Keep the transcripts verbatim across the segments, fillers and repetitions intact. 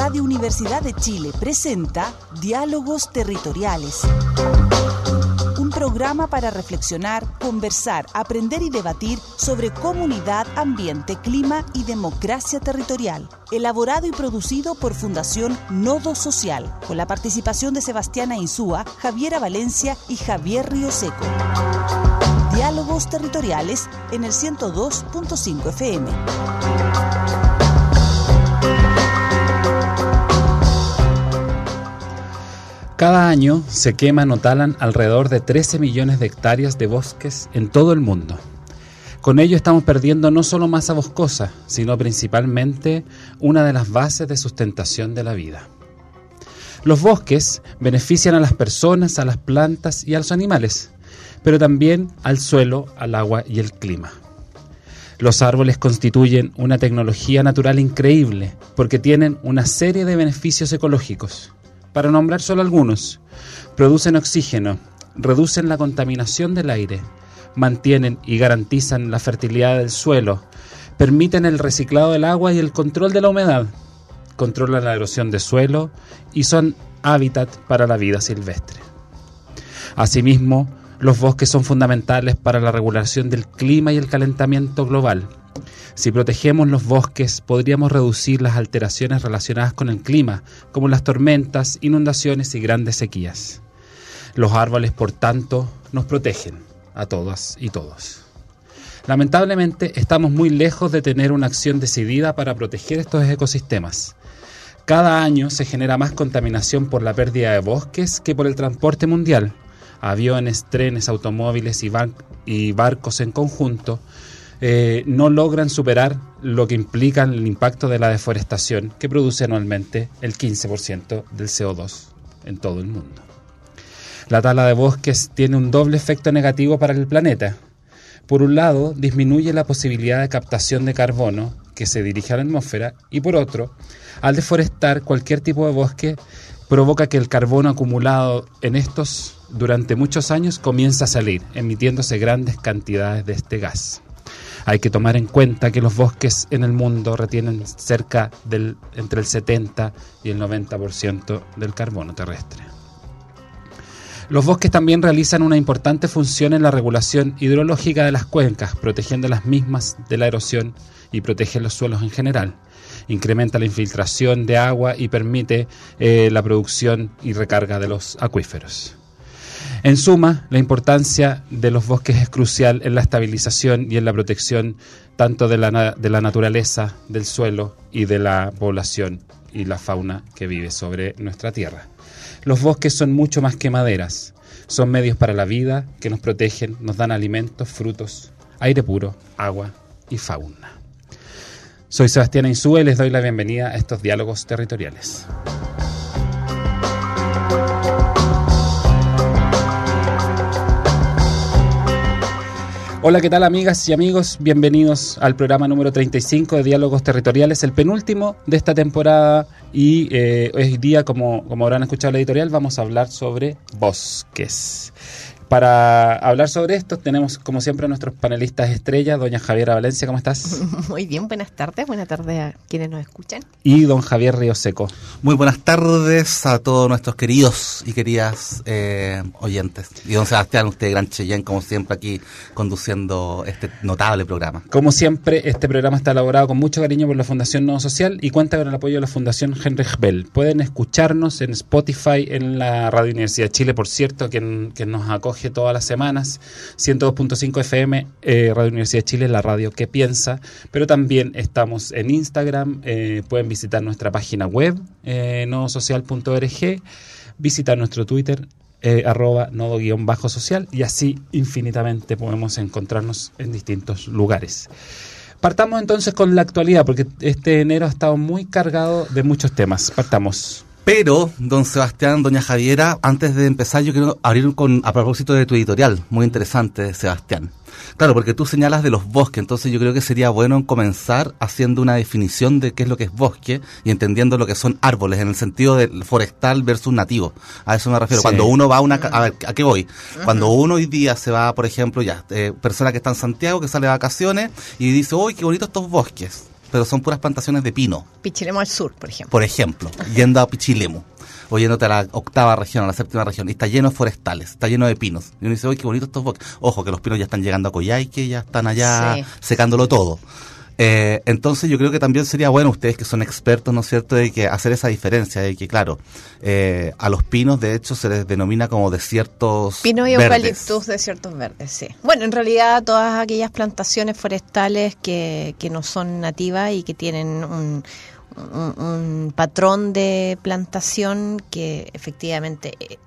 Radio Universidad de Chile presenta Diálogos Territoriales. Un programa para reflexionar, conversar, aprender y debatir sobre comunidad, ambiente, clima y democracia territorial. Elaborado y producido por Fundación Nodo Social, con la participación de Sebastiana Insúa, Javiera Valencia y Javier Rioseco. Diálogos Territoriales en el ciento dos punto cinco F M. Cada año se queman o talan alrededor de trece millones de hectáreas de bosques en todo el mundo. Con ello estamos perdiendo no solo masa boscosa, sino principalmente una de las bases de sustentación de la vida. Los bosques benefician a las personas, a las plantas y a los animales, pero también al suelo, al agua y el clima. Los árboles constituyen una tecnología natural increíble porque tienen una serie de beneficios ecológicos. Para nombrar solo algunos, producen oxígeno, reducen la contaminación del aire, mantienen y garantizan la fertilidad del suelo, permiten el reciclado del agua y el control de la humedad, controlan la erosión de suelo y son hábitat para la vida silvestre. Asimismo, los bosques son fundamentales para la regulación del clima y el calentamiento global. Si protegemos los bosques, podríamos reducir las alteraciones relacionadas con el clima, como las tormentas, inundaciones y grandes sequías. Los árboles, por tanto, nos protegen a todas y todos. Lamentablemente, estamos muy lejos de tener una acción decidida para proteger estos ecosistemas. Cada año se genera más contaminación por la pérdida de bosques que por el transporte mundial. Aviones, trenes, automóviles y, bar- y barcos en conjunto Eh, no logran superar lo que implica el impacto de la deforestación, que produce anualmente el quince por ciento del C O dos en todo el mundo. La tala de bosques tiene un doble efecto negativo para el planeta. Por un lado, disminuye la posibilidad de captación de carbono que se dirige a la atmósfera, y por otro, al deforestar cualquier tipo de bosque, provoca que el carbono acumulado en estos durante muchos años comienza a salir, emitiéndose grandes cantidades de este gas. Hay que tomar en cuenta que los bosques en el mundo retienen cerca del entre el setenta y el noventa por ciento del carbono terrestre. Los bosques también realizan una importante función en la regulación hidrológica de las cuencas, protegiendo las mismas de la erosión y protegen los suelos en general. Incrementa la infiltración de agua y permite eh, la producción y recarga de los acuíferos. En suma, la importancia de los bosques es crucial en la estabilización y en la protección tanto de la, de la naturaleza, del suelo y de la población y la fauna que vive sobre nuestra tierra. Los bosques son mucho más que maderas, son medios para la vida que nos protegen, nos dan alimentos, frutos, aire puro, agua y fauna. Soy Sebastiana Insúa y les doy la bienvenida a estos diálogos territoriales. Hola, ¿qué tal, amigas y amigos? Bienvenidos al programa número treinta y cinco de Diálogos Territoriales, el penúltimo de esta temporada, y eh, hoy día, como, como habrán escuchado la editorial, vamos a hablar sobre bosques. Para hablar sobre esto tenemos, como siempre, a nuestros panelistas estrella, doña Javiera Valencia, ¿cómo estás? Muy bien, buenas tardes, buenas tardes a quienes nos escuchan. Y don Javier Rioseco. Muy buenas tardes a todos nuestros queridos y queridas eh, oyentes. Y don Sebastián, usted gran Cheyenne, como siempre, aquí conduciendo este notable programa. Como siempre, este programa está elaborado con mucho cariño por la Fundación Nodo Social y cuenta con el apoyo de la Fundación Heinrich Bell. Pueden escucharnos en Spotify, en la Radio Universidad de Chile, por cierto, que, que nos acoge todas las semanas, ciento dos punto cinco F M, eh, Radio Universidad de Chile, la radio que piensa, pero también estamos en Instagram, eh, pueden visitar nuestra página web, eh, nodo social punto org, visitar nuestro Twitter, eh, arroba nodo-social, y así infinitamente podemos encontrarnos en distintos lugares. Partamos entonces con la actualidad, porque este enero ha estado muy cargado de muchos temas. Partamos. Pero, don Sebastián, doña Javiera, antes de empezar yo quiero abrir con a propósito de tu editorial, muy interesante, Sebastián. Claro, porque tú señalas de los bosques, entonces yo creo que sería bueno comenzar haciendo una definición de qué es lo que es bosque y entendiendo lo que son árboles, en el sentido del forestal versus nativo. A eso me refiero. Sí. Cuando uno va a una... A ver, ¿a qué voy? Uh-huh. Cuando uno hoy día se va, por ejemplo, ya, eh, persona que está en Santiago, que sale de vacaciones y dice, ¡uy, qué bonitos estos bosques! pero son puras plantaciones de pino. Pichilemu al sur, por ejemplo. Por ejemplo, yendo a Pichilemu, o yéndote a la octava región, a la séptima región, y está lleno de forestales, está lleno de pinos. Y uno dice, oye, qué bonito estos bosques. Ojo, que los pinos ya están llegando a Coyhaique, ya están allá sí. secándolo todo. Eh, entonces yo creo que también sería bueno, ustedes que son expertos, ¿no es cierto?, de que hacer esa diferencia, de que claro, eh, a los pinos de hecho se les denomina como desiertos Pino y verdes. eucaliptus, desiertos verdes, sí. Bueno, en realidad todas aquellas plantaciones forestales que, que no son nativas y que tienen un, un, un patrón de plantación que efectivamente eh,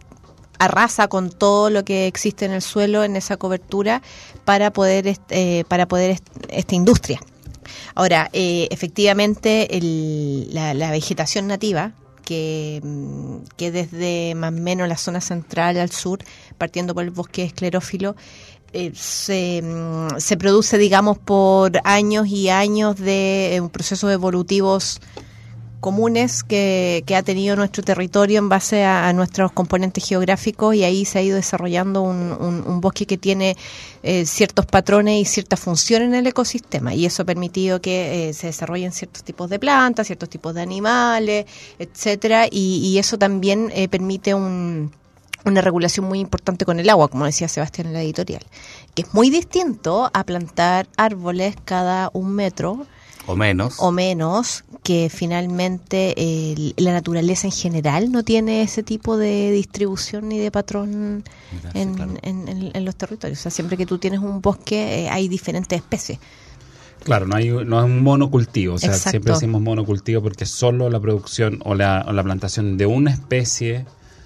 arrasa con todo lo que existe en el suelo, en esa cobertura, para poder eh, para poder est- esta industria. Ahora, eh, efectivamente, el, la, la vegetación nativa, que, que desde más o menos la zona central al sur, partiendo por el bosque esclerófilo, eh, se, se produce, digamos, por años y años de eh, procesos evolutivos comunes que, que ha tenido nuestro territorio en base a, a nuestros componentes geográficos, y ahí se ha ido desarrollando un, un, un bosque que tiene eh, ciertos patrones y cierta función en el ecosistema, y eso ha permitido que eh, se desarrollen ciertos tipos de plantas, ciertos tipos de animales, etcétera, y, y eso también eh, permite un una regulación muy importante con el agua, como decía Sebastián en la editorial, que es muy distinto a plantar árboles cada un metro o menos o menos, que finalmente eh, la naturaleza en general no tiene ese tipo de distribución ni de patrón Mira, en, sí, claro. en, en, en los territorios. O sea, siempre que tú tienes un bosque eh, hay diferentes especies. Claro, no hay no es un monocultivo, o sea, Exacto. siempre decimos monocultivo porque solo la producción o la, o la plantación de una especie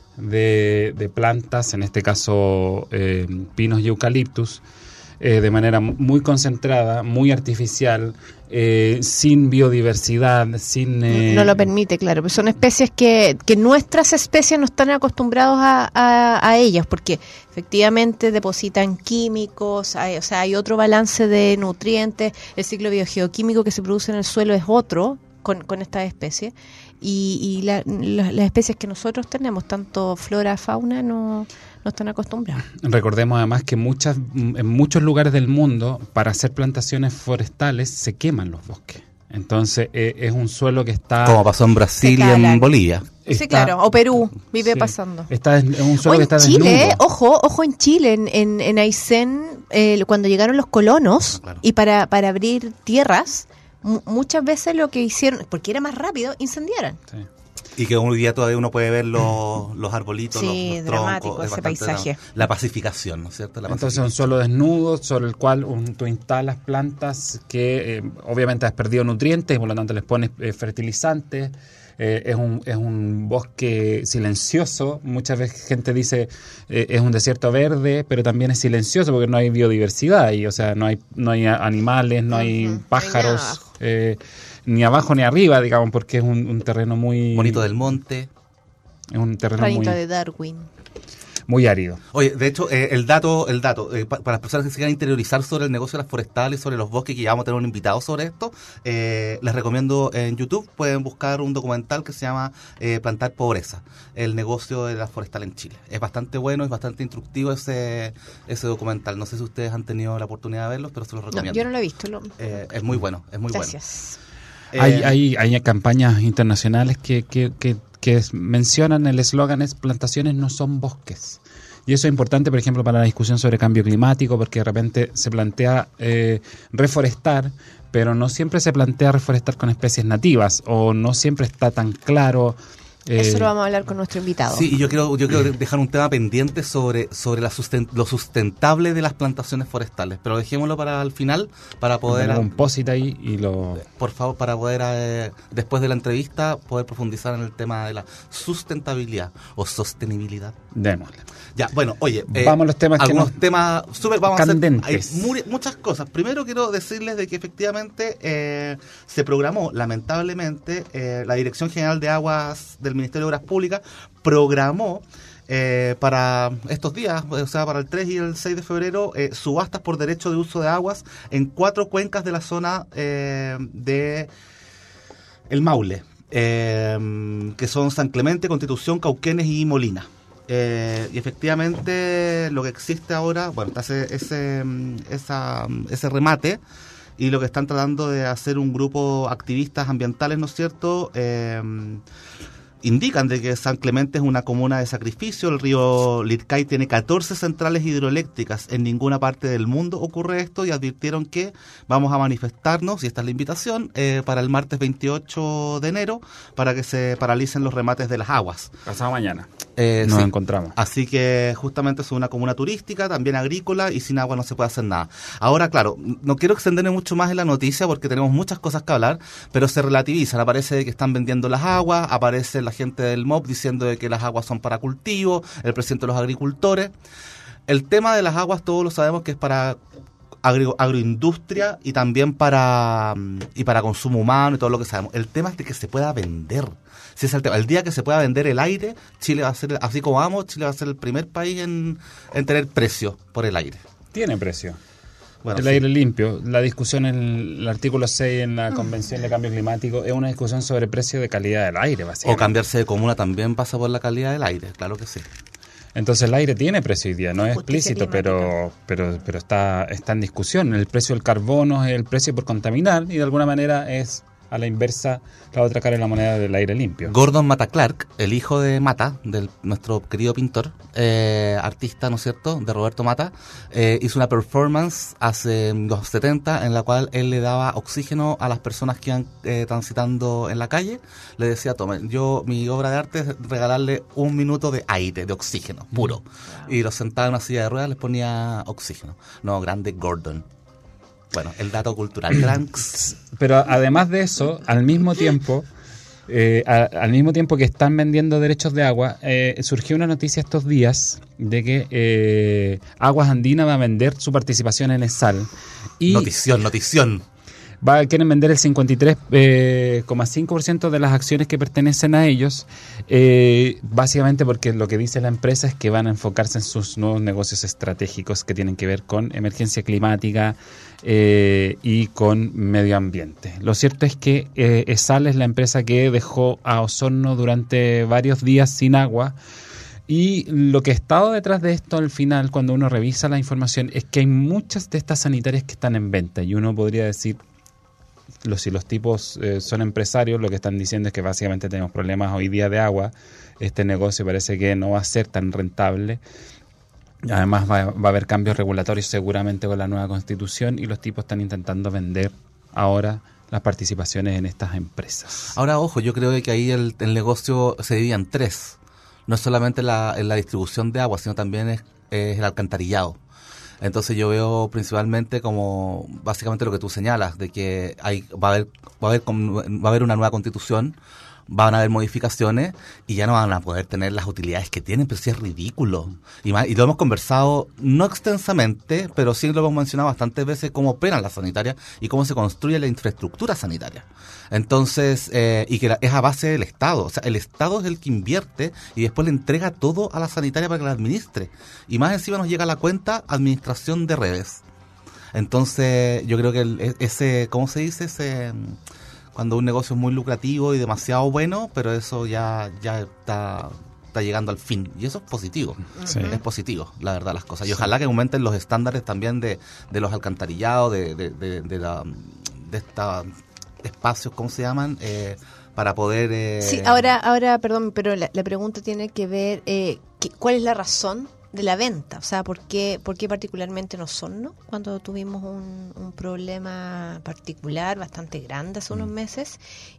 de, de plantas, en este caso eh, pinos y eucaliptus, eh, de manera muy concentrada, muy artificial, eh, sin biodiversidad, sin... Eh... No lo permite, claro, pero son especies que, que nuestras especies no están acostumbrados a, a, a ellas, porque efectivamente depositan químicos, hay, o sea, hay otro balance de nutrientes, el ciclo biogeoquímico que se produce en el suelo es otro con, con estas especies, y, y la, la, las especies que nosotros tenemos, tanto flora, fauna, no... no están acostumbrados. Recordemos además que muchas, en muchos lugares del mundo, para hacer plantaciones forestales, se queman los bosques. Entonces, eh, es un suelo que está... Como pasó en Brasil y en Bolivia. Sí, está, claro, o Perú, vive sí, pasando. Está en, en un suelo o en que está Chile, desnudo. ojo, ojo en Chile, en, en, en Aysén, eh, cuando llegaron los colonos, claro. y para, para abrir tierras, m- muchas veces lo que hicieron, porque era más rápido, incendiaron. Sí. Y que hoy día todavía uno puede ver los, los arbolitos, sí, los, los dramático troncos. ese paisaje. La, la pacificación, ¿no es cierto? La Entonces un suelo desnudo sobre el cual un, tú instalas plantas que eh, obviamente has perdido nutrientes y por lo tanto les pones eh, fertilizantes. Eh, es, un, es un bosque silencioso. Muchas veces gente dice eh, es un desierto verde, pero también es silencioso porque no hay biodiversidad ahí. O sea, no hay, no hay animales, no hay Uh-huh. pájaros. No hay eh, ni abajo ni arriba, digamos, porque es un, un terreno muy... Bonito del monte. Es un terreno Ranito muy... de Darwin. Muy árido. Oye, de hecho, eh, el dato, el dato eh, pa- para las personas que se quieran interiorizar sobre el negocio de las forestales, sobre los bosques, que ya vamos a tener un invitado sobre esto, eh, les recomiendo en YouTube, pueden buscar un documental que se llama eh, Plantar Pobreza, el negocio de la forestal en Chile. Es bastante bueno, es bastante instructivo ese ese documental. No sé si ustedes han tenido la oportunidad de verlos, pero se los recomiendo. No, yo no lo he visto. Lo... Eh, es muy bueno, es muy Gracias. bueno. Hay, Eh, hay, hay campañas internacionales que, que, que, que es- mencionan el eslogan es plantaciones no son bosques. Y eso es importante, por ejemplo, para la discusión sobre cambio climático, porque de repente se plantea eh, reforestar, pero no siempre se plantea reforestar con especies nativas, o no siempre está tan claro. eh, Eso lo vamos a hablar con nuestro invitado. Sí, y yo quiero, yo quiero dejar un tema pendiente sobre, sobre la susten- lo sustentable de las plantaciones forestales, pero dejémoslo para el final, para poder, poner un post-it ahí y lo... por favor, para poder, eh, después de la entrevista, poder profundizar en el tema de la sustentabilidad o sostenibilidad. Démosle. Ya, bueno, oye, eh, Vamos a los temas que algunos nos- temas súper, vamos candentes. a hacer, hay mu- muchas cosas. Primero quiero decirles de que efectivamente eh, se programó, lamentablemente, eh, la Dirección General de Aguas del Ministerio de Obras Públicas programó eh, para estos días, o sea, para el tres y el seis de febrero, eh, subastas por derecho de uso de aguas en cuatro cuencas de la zona eh, de El Maule, eh, que son San Clemente, Constitución, Cauquenes y Molina. Eh, y efectivamente lo que existe ahora, bueno, hace ese, esa, ese remate, y lo que están tratando de hacer un grupo activistas ambientales, ¿no es cierto?, eh, indican de que San Clemente es una comuna de sacrificio. El río Lircay tiene catorce centrales hidroeléctricas. En ninguna parte del mundo ocurre esto y advirtieron que vamos a manifestarnos, y esta es la invitación, eh, para el martes veintiocho de enero para que se paralicen los remates de las aguas. Pasado mañana Eh, nos sí. encontramos. Así que justamente es una comuna turística, también agrícola, y sin agua no se puede hacer nada. Ahora, claro, no quiero extenderme mucho más en la noticia porque tenemos muchas cosas que hablar, pero se relativizan. Aparece que están vendiendo las aguas, aparece la gente del M O B diciendo de que las aguas son para cultivo, el presidente de los agricultores. El tema de las aguas todos lo sabemos que es para agro, agroindustria y también para y para consumo humano y todo lo que sabemos. El tema es de que se pueda vender. Si es el tema. El día que se pueda vender el aire, Chile va a ser, así como vamos, Chile va a ser el primer país en, en tener precio por el aire. Tiene precio. Bueno, el sí. aire limpio. La discusión en el, el artículo seis en la Convención de Cambio Climático es una discusión sobre precio de calidad del aire, básicamente. O cambiarse de comuna también pasa por la calidad del aire, claro que sí. Entonces el aire tiene precio hoy día, no es Justicia explícito, pero climática. pero pero está está en discusión. El precio del carbono es el precio por contaminar y de alguna manera es a la inversa la otra cara de la moneda del aire limpio. Gordon Matta Clark, el hijo de Matta, de nuestro querido pintor, eh, artista, ¿no es cierto?, de Roberto Matta, eh, hizo una performance hace los setenta en la cual él le daba oxígeno a las personas que iban eh, transitando en la calle. Le decía, tome, yo, mi obra de arte es regalarle un minuto de aire, de oxígeno, puro. Wow. Y los sentaba en una silla de ruedas, les ponía oxígeno. No, grande Gordon. Bueno, el dato cultural. Cranks. Pero además de eso, al mismo tiempo, eh, a, al mismo tiempo que están vendiendo derechos de agua, eh, surgió una noticia estos días de que eh, Aguas Andinas va a vender su participación en ESSAL. Y notición, notición. Va, quieren vender el cincuenta y tres coma cinco por ciento de las acciones que pertenecen a ellos, eh, básicamente porque lo que dice la empresa es que van a enfocarse en sus nuevos negocios estratégicos que tienen que ver con emergencia climática eh, y con medio ambiente. Lo cierto es que eh, ESSAL es la empresa que dejó a Osorno durante varios días sin agua. Y lo que ha estado detrás de esto al final, cuando uno revisa la información, es que hay muchas de estas sanitarias que están en venta. Y uno podría decir, los, si los tipos eh, son empresarios, lo que están diciendo es que básicamente tenemos problemas hoy día de agua. Este negocio parece que no va a ser tan rentable. Además va, va a haber cambios regulatorios seguramente con la nueva constitución y los tipos están intentando vender ahora las participaciones en estas empresas. Ahora, ojo, yo creo que ahí el, el negocio se divide en tres. No es solamente la, la distribución de agua, sino también es, es el alcantarillado. Entonces yo veo principalmente como básicamente lo que tú señalas, de que hay va a haber va a haber va a haber una nueva constitución, van a haber modificaciones y ya no van a poder tener las utilidades que tienen, pero sí es ridículo. Y, más, y lo hemos conversado no extensamente, pero sí lo hemos mencionado bastantes veces cómo operan las sanitarias y cómo se construye la infraestructura sanitaria. Entonces, eh, y que la, es a base del Estado. O sea, el Estado es el que invierte y después le entrega todo a la sanitaria para que la administre. Y más encima nos llega a la cuenta administración de redes. Entonces, yo creo que el, ese, ¿cómo se dice? Ese... Cuando un negocio es muy lucrativo y demasiado bueno, pero eso ya ya está, está llegando al fin. Y eso es positivo. Sí. Es positivo, la verdad, las cosas. Y ojalá que aumenten los estándares también de, de los alcantarillados, de, de, de, de, la, de esta espacios, ¿cómo se llaman? Eh, para poder... Eh... Sí, ahora, ahora perdón, pero la, la pregunta tiene que ver, eh, ¿qué, ¿cuál es la razón de la venta? O sea, ¿por qué, por qué particularmente en Osorno? Cuando tuvimos un, un problema particular bastante grande hace unos meses,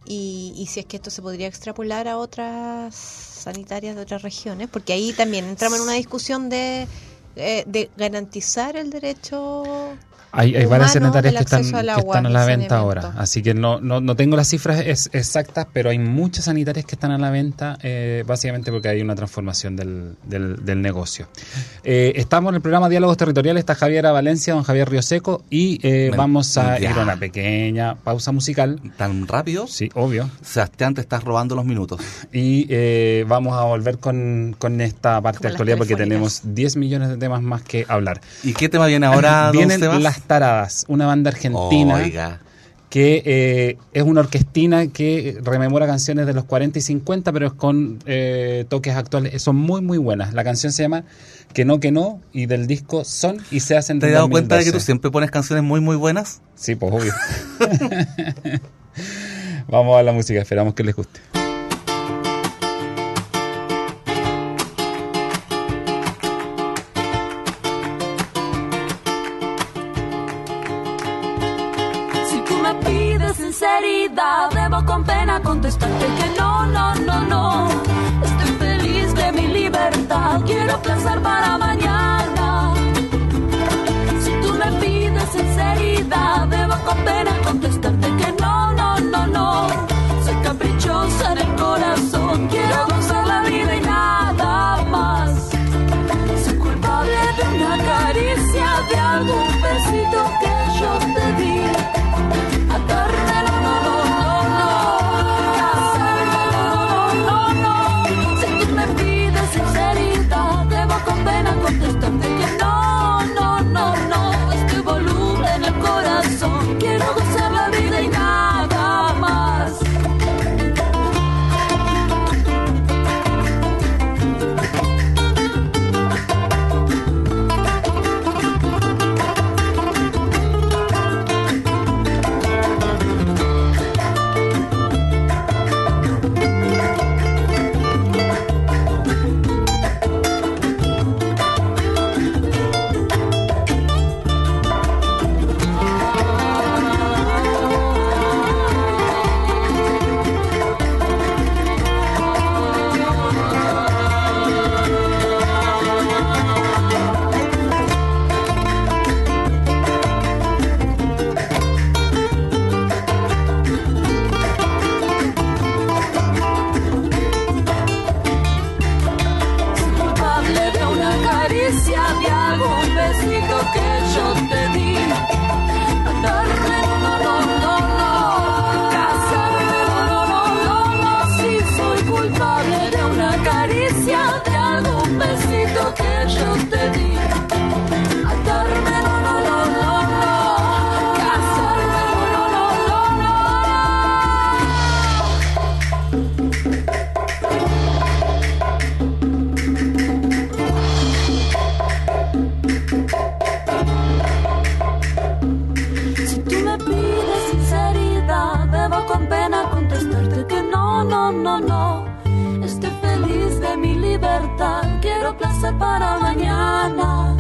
y, y si es que esto se podría extrapolar a otras sanitarias de otras regiones, porque ahí también entramos en una discusión de, eh, de garantizar el derecho... Hay, hay varias sanitarias que están, que agua, están a la venta ahora, así que no, no, no tengo las cifras es, exactas, pero hay muchas sanitarias que están a la venta, eh, básicamente porque hay una transformación del, del, del negocio. Eh, estamos en el programa Diálogos Territoriales, está Javiera Valencia, don Javier Rioseco, y eh, Men, vamos a ya. ir a una pequeña pausa musical. ¿Tan rápido? Sí, obvio. Sebastián, te estás robando los minutos. Y eh, vamos a volver con, con esta parte de actualidad porque tenemos diez millones de temas más que hablar. ¿Y qué tema viene ahora, Vienen don Sebas? Las Taradas, una banda argentina Oiga. que eh, es una orquestina que rememora canciones de los cuarenta y cincuenta, pero es con eh, toques actuales. Son muy, muy buenas. La canción se llama Que no, que no, y del disco Son y se hacen ¿Te del has dado dos mil doce. cuenta de que tú siempre pones canciones muy, muy buenas? Sí, pues obvio. Vamos a la música, esperamos que les guste. Sinceridad, debo con pena contestarte que no, no, no, no. Estoy feliz de mi libertad, quiero placer para mañana. Si tú me pides sinceridad, debo con pena contestarte que no, no, no, no. Soy caprichosa en el corazón, quiero gozar la vida y nada más. Soy culpable de una caricia, de algún besito que yo te di. Atarme, no, no, no, no, casarme, no, no, no. Si tú me pides sinceridad, debo con pena contestarte que no, no, no, no. Estoy voluble en el corazón, quiero gozar la vida y nada más. Para mañana.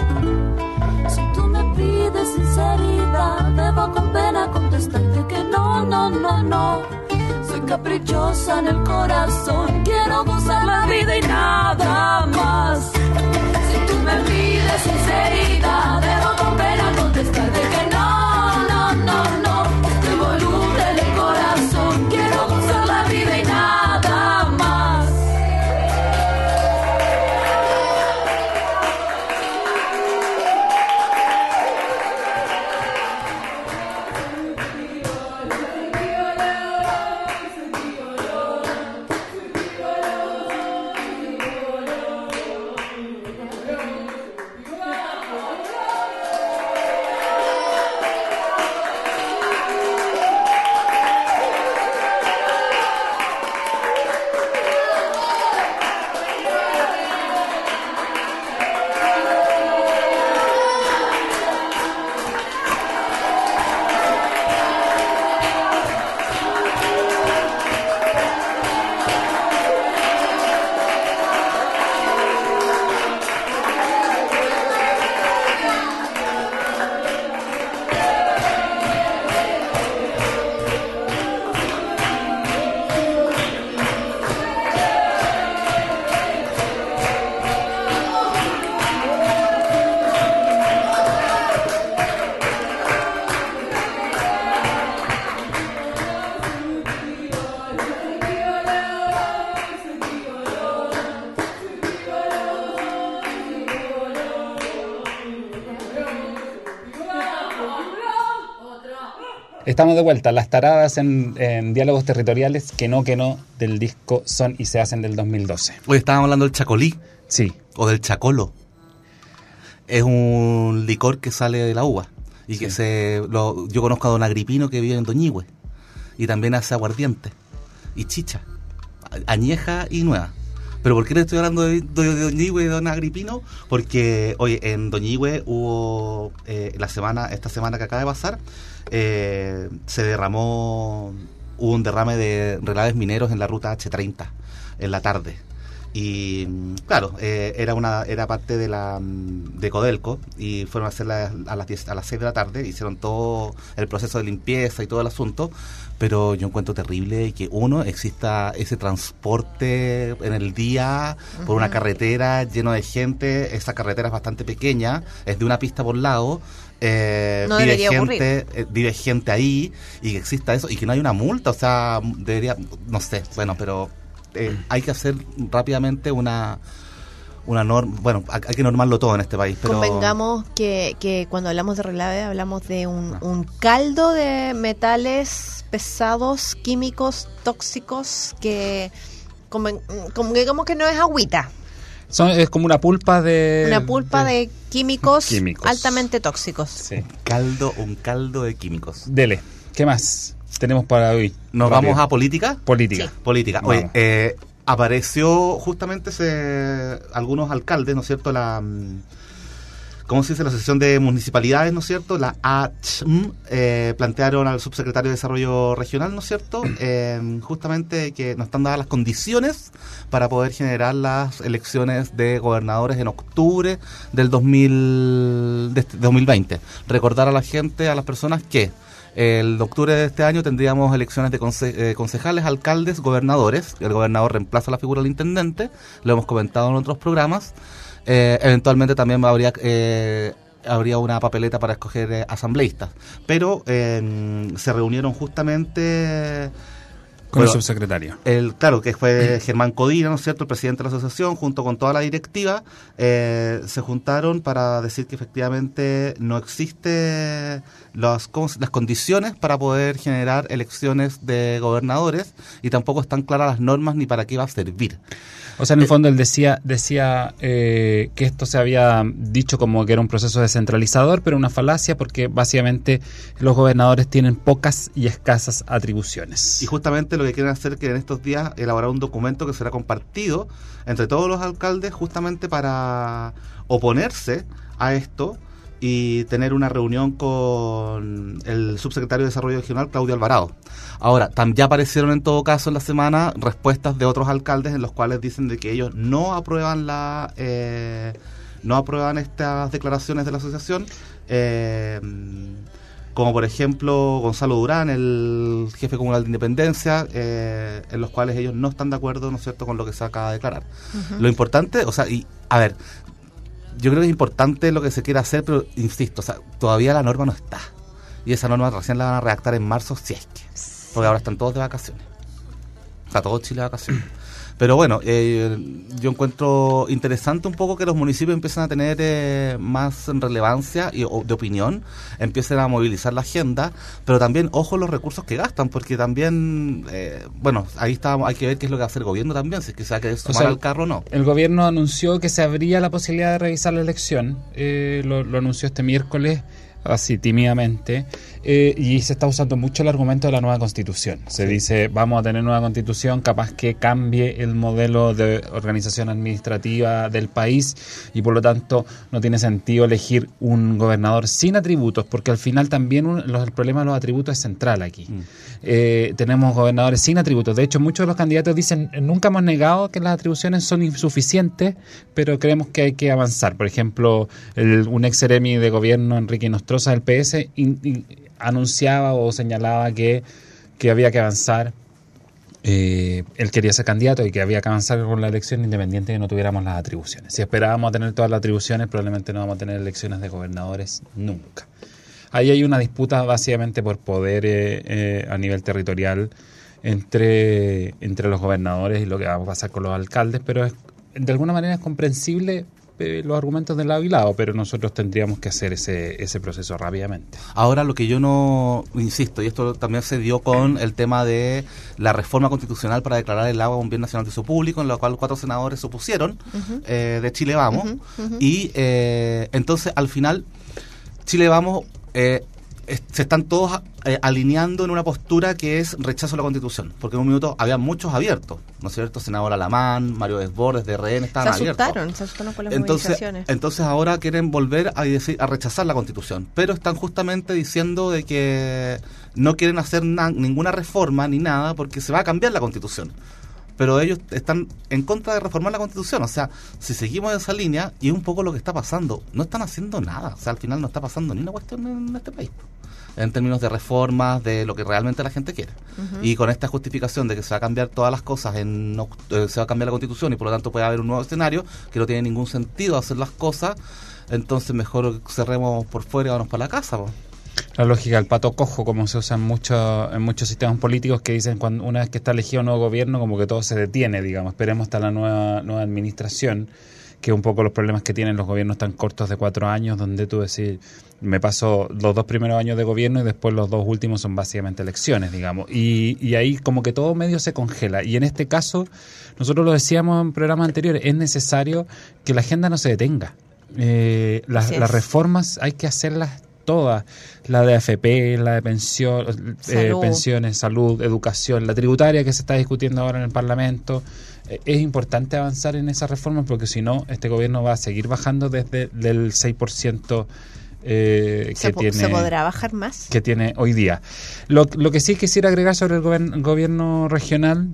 Si tú me pides sinceridad, debo con pena contestarte que no, no, no, no. Soy caprichosa en el corazón, quiero gozar la vida y nada más. Si tú me pides sinceridad, debo con pena contestarte que no, no, no, no. Estoy voluble en el corazón, quiero gozar la vida y nada más. Estamos de vuelta, las taradas en, en diálogos territoriales, que no, que no, del disco Son y se hacen del dos mil doce. Hoy estábamos hablando del chacolí. Sí. O del chacolo. Es un licor que sale de la uva. Y Sí. que se lo, yo conozco a don Agripino que vive en Doñihue y también hace aguardiente y chicha, añeja y nueva. ¿Pero por qué le estoy hablando de, de, de Doñihue y de don Agripino? Porque, oye, en Doñihue hubo, eh, la semana, esta semana que acaba de pasar, eh, se derramó, hubo un derrame de relaves mineros en la ruta hache treinta en la tarde. Y claro, eh, era una era parte de la de Codelco y fueron a hacerla a las diez, a las seis de la tarde, hicieron todo el proceso de limpieza y todo el asunto, pero yo encuentro terrible que uno exista ese transporte en el día por uh-huh. una carretera lleno de gente. Esa carretera es bastante pequeña, es de una pista por lado. Eh, no vive debería gente ocurrir. eh, vive gente ahí y que exista eso y que no hay una multa, o sea, debería, no sé, bueno, pero Eh, hay que hacer rápidamente una una norma, bueno, hay que normarlo todo en este país, pero convengamos que, que cuando hablamos de relave hablamos de un, un caldo de metales pesados, químicos, tóxicos que como, como digamos que no es agüita. Son, es como una pulpa de... Una pulpa de, de químicos, químicos altamente tóxicos. Sí. Un caldo, un caldo de químicos. Dele, ¿qué más tenemos para hoy? ¿Nos Rápido. vamos a política? Política. Sí. Política. Vamos. Oye, eh, apareció justamente se, algunos alcaldes, ¿no es cierto? La, ¿cómo se dice? La Asociación de Municipalidades, ¿no es cierto? La A C M, eh, plantearon al subsecretario de Desarrollo Regional, ¿no es cierto? Eh, justamente que no están dadas las condiciones para poder generar las elecciones de gobernadores en octubre del dos mil, de dos mil veinte. Recordar a la gente, a las personas que el octubre de este año tendríamos elecciones de conce- eh, concejales, alcaldes, gobernadores. El gobernador reemplaza la figura del intendente, lo hemos comentado en otros programas. Eh, eventualmente también habría eh, habría una papeleta para escoger eh, asambleístas. Pero eh, se reunieron justamente Con bueno, el subsecretario. El, claro, que fue Germán Codina, ¿no es cierto?, el presidente de la asociación, junto con toda la directiva, eh, se juntaron para decir que efectivamente no existe las, las condiciones para poder generar elecciones de gobernadores y tampoco están claras las normas ni para qué va a servir. O sea, en el fondo él decía decía eh, que esto se había dicho como que era un proceso descentralizador, pero una falacia porque básicamente los gobernadores tienen pocas y escasas atribuciones. Y justamente lo que quieren hacer es que en estos días elaborar un documento que será compartido entre todos los alcaldes justamente para oponerse a esto y tener una reunión con el subsecretario de Desarrollo Regional, Claudio Alvarado. Ahora, tam, ya aparecieron en todo caso en la semana respuestas de otros alcaldes en los cuales dicen de que ellos no aprueban la eh, no aprueban estas declaraciones de la asociación, eh, como por ejemplo Gonzalo Durán, el jefe comunal de Independencia, eh, en los cuales ellos no están de acuerdo, ¿no es cierto?, con lo que se acaba de declarar. Uh-huh. Lo importante, o sea, y a ver, yo creo que es importante lo que se quiera hacer, pero insisto, o sea, todavía la norma no está. Y esa norma recién la van a redactar en marzo, si es que. Porque ahora están todos de vacaciones. Está todo Chile de vacaciones. Pero bueno, eh, yo encuentro interesante un poco que los municipios empiecen a tener eh, más relevancia y o, de opinión, empiecen a movilizar la agenda, pero también, ojo, los recursos que gastan, porque también, eh, bueno, ahí está, hay que ver qué es lo que va a hacer el gobierno también, si es que se va a querer sumar o sea, al carro o no. El gobierno anunció que se abría la posibilidad de revisar la elección, eh, lo, lo anunció este miércoles, así tímidamente, eh, y se está usando mucho el argumento de la nueva constitución. Se sí. dice, vamos a tener nueva constitución, capaz que cambie el modelo de organización administrativa del país y por lo tanto no tiene sentido elegir un gobernador sin atributos, porque al final también un, los, el problema de los atributos es central aquí. Mm. Eh, tenemos gobernadores sin atributos. De hecho, muchos de los candidatos dicen, nunca hemos negado que las atribuciones son insuficientes, pero creemos que hay que avanzar. Por ejemplo, el, un ex seremi de gobierno, Enrique Nostroza, del P S, in, in, anunciaba o señalaba que, que había que avanzar, eh, él quería ser candidato y que había que avanzar con la elección independiente de que no tuviéramos las atribuciones. Si esperábamos a tener todas las atribuciones, probablemente no vamos a tener elecciones de gobernadores nunca. Ahí hay una disputa básicamente por poder eh, eh, a nivel territorial entre, entre los gobernadores y lo que va a pasar con los alcaldes, pero es, de alguna manera es comprensible los argumentos de lado y lado, pero nosotros tendríamos que hacer ese ese proceso rápidamente. Ahora, lo que yo no, insisto, y esto también se dio con el tema de la reforma constitucional para declarar el agua un bien nacional de uso público, en la cual cuatro senadores se opusieron, uh-huh. eh, de Chile Vamos, uh-huh, uh-huh. y eh, entonces al final Chile Vamos eh, es, se están todos eh, alineando en una postura que es rechazo a la Constitución, porque en un minuto había muchos abiertos, ¿no es cierto? Senador Alamán, Mario Desbordes, de R N estaban se abiertos. asustaron, se asustaron con las entonces, movilizaciones. entonces ahora quieren volver a, decir, a rechazar la Constitución, pero están justamente diciendo de que no quieren hacer na- ninguna reforma ni nada porque se va a cambiar la Constitución. Pero ellos están en contra de reformar la Constitución. O sea, si seguimos esa línea, y es un poco lo que está pasando, no están haciendo nada. O sea, al final no está pasando ni una cuestión en este país, en términos de reformas, de lo que realmente la gente quiere. Uh-huh. Y con esta justificación de que se va a cambiar todas las cosas, en eh, se va a cambiar la Constitución y por lo tanto puede haber un nuevo escenario, que no tiene ningún sentido hacer las cosas, entonces mejor cerremos por fuera y vámonos para la casa, po. La lógica del pato cojo, como se usa en, mucho, en muchos sistemas políticos, que dicen cuando una vez que está elegido un nuevo gobierno, como que todo se detiene, digamos. Esperemos hasta la nueva nueva administración, que un poco los problemas que tienen los gobiernos tan cortos de cuatro años, donde tú decís, me paso los dos primeros años de gobierno y después los dos últimos son básicamente elecciones, digamos. Y, y ahí como que todo medio se congela. Y en este caso, nosotros lo decíamos en programas anteriores, es necesario que la agenda no se detenga. Eh, las, las reformas hay que hacerlas todas, la de A F P, la de pensión, eh, pensiones, salud, educación, la tributaria que se está discutiendo ahora en el Parlamento. Eh, es importante avanzar en esas reformas porque si no, este gobierno va a seguir bajando desde el seis por ciento eh, que ¿Se, tiene. ¿Se podrá bajar más? Que tiene hoy día. Lo, lo que sí quisiera agregar sobre el gobierno, gobierno regional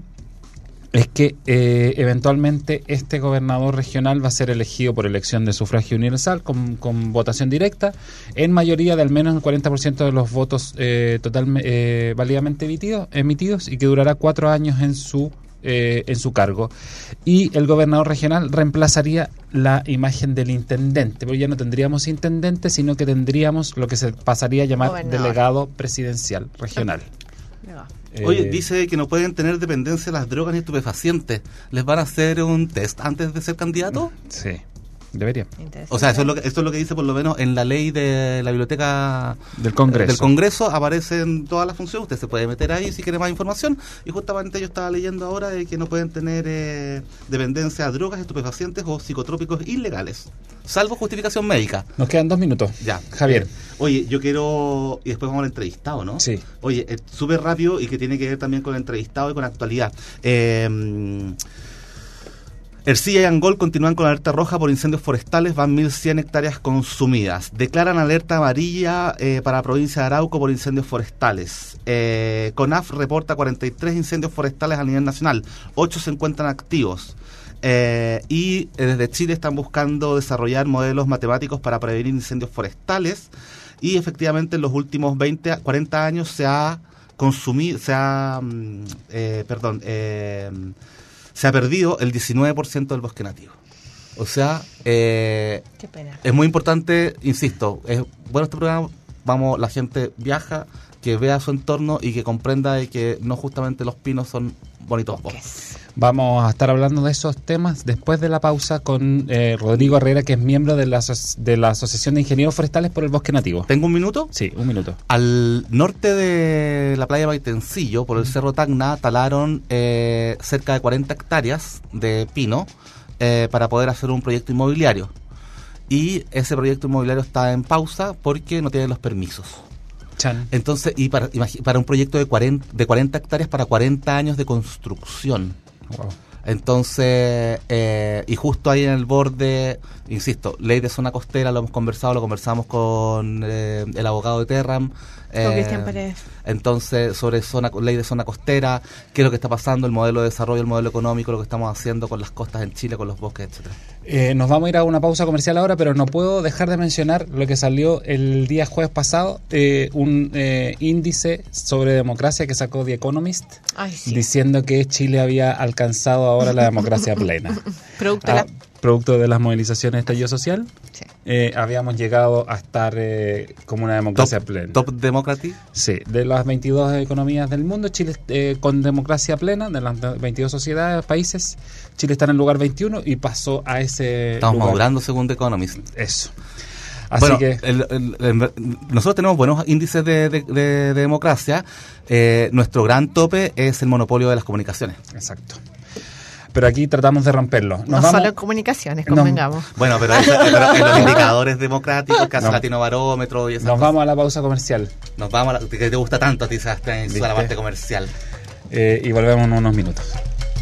es que eh, eventualmente este gobernador regional va a ser elegido por elección de sufragio universal con, con votación directa en mayoría de al menos el cuarenta por ciento de los votos eh, total, eh, válidamente emitidos, emitidos y que durará cuatro años en su eh, en su cargo. Y el gobernador regional reemplazaría la imagen del intendente, porque ya no tendríamos intendente, sino que tendríamos lo que se pasaría a llamar gobernador. Delegado presidencial regional. No. Oye, Eh, dice que no pueden tener dependencia de las drogas ni estupefacientes. ¿Les van a hacer un test antes de ser candidato? Sí, debería. O sea, eso es, lo que, esto es lo que dice por lo menos en la ley de la biblioteca del Congreso. Del Congreso aparecen todas las funciones. Usted se puede meter ahí si quiere más información. Y justamente yo estaba leyendo ahora de que no pueden tener eh, dependencia a drogas, estupefacientes o psicotrópicos ilegales, salvo justificación médica. Nos quedan dos minutos. Ya. Javier. Eh, oye, yo quiero... Y después vamos al entrevistado, ¿no? Sí. Oye, eh, súper rápido y que tiene que ver también con el entrevistado y con la actualidad. Eh... Ercilla y Angol continúan con alerta roja por incendios forestales, van mil cien hectáreas consumidas. Declaran alerta amarilla eh, para la provincia de Arauco por incendios forestales. Eh, CONAF reporta cuarenta y tres incendios forestales a nivel nacional, ocho se encuentran activos. Eh, y eh, desde Chile están buscando desarrollar modelos matemáticos para prevenir incendios forestales. Y efectivamente en los últimos veinte, cuarenta años se ha consumido, se ha, eh, perdón, eh, se ha perdido el diecinueve por ciento del bosque nativo. O sea, eh, Qué pena. Es muy importante, insisto, es bueno este programa, vamos, la gente viaja, que vea su entorno y que comprenda de que no justamente los pinos son bonitos bosques. Vamos a estar hablando de esos temas después de la pausa con eh, Rodrigo Herrera, que es miembro de la, de la Asociación de Ingenieros Forestales por el Bosque Nativo. ¿Tengo un minuto? Sí, un minuto. Al norte de la playa de Maitencillo, por el Cerro Tacna, talaron eh, cerca de cuarenta hectáreas de pino eh, para poder hacer un proyecto inmobiliario. Y ese proyecto inmobiliario está en pausa porque no tienen los permisos. Chan. Entonces, y para, para un proyecto de cuarenta, de cuarenta hectáreas para cuarenta años de construcción. Wow. Entonces, eh, y justo ahí en el borde, insisto, ley de zona costera, lo hemos conversado, lo conversamos con eh, el abogado de Terram. Con eh, Cristian Pérez. Entonces, sobre zona ley de zona costera, qué es lo que está pasando, el modelo de desarrollo, el modelo económico, lo que estamos haciendo con las costas en Chile, con los bosques, etcétera. Eh, nos vamos a ir a una pausa comercial ahora, pero no puedo dejar de mencionar lo que salió el día jueves pasado, eh, un eh, índice sobre democracia que sacó The Economist, Ay, sí. diciendo que Chile había alcanzado ahora la democracia plena. Producto Ah, de la... producto de las movilizaciones de estallido social, Sí. eh, habíamos llegado a estar eh, como una democracia Top, plena. top Democracy. Sí, de las veintidós economías del mundo, Chile eh, con democracia plena, de las veintidós sociedades, países, Chile está en el lugar veintiuno y pasó a ese Estamos lugar. madurando según The Economist. Eso. Así bueno, que... el, el, el, nosotros tenemos buenos índices de, de, de, de democracia. Eh, nuestro gran tope es el monopolio de las comunicaciones. Exacto. pero aquí tratamos de romperlo. Nos no vamos, solo en comunicaciones, convengamos. No, bueno, pero, eso, pero en los indicadores democráticos, que hace no. Latinobarómetro y esas Nos cosas. vamos a la pausa comercial. Nos vamos a la, que te gusta tanto a ti, Sebastián, en la parte comercial. Eh, y volvemos en unos minutos.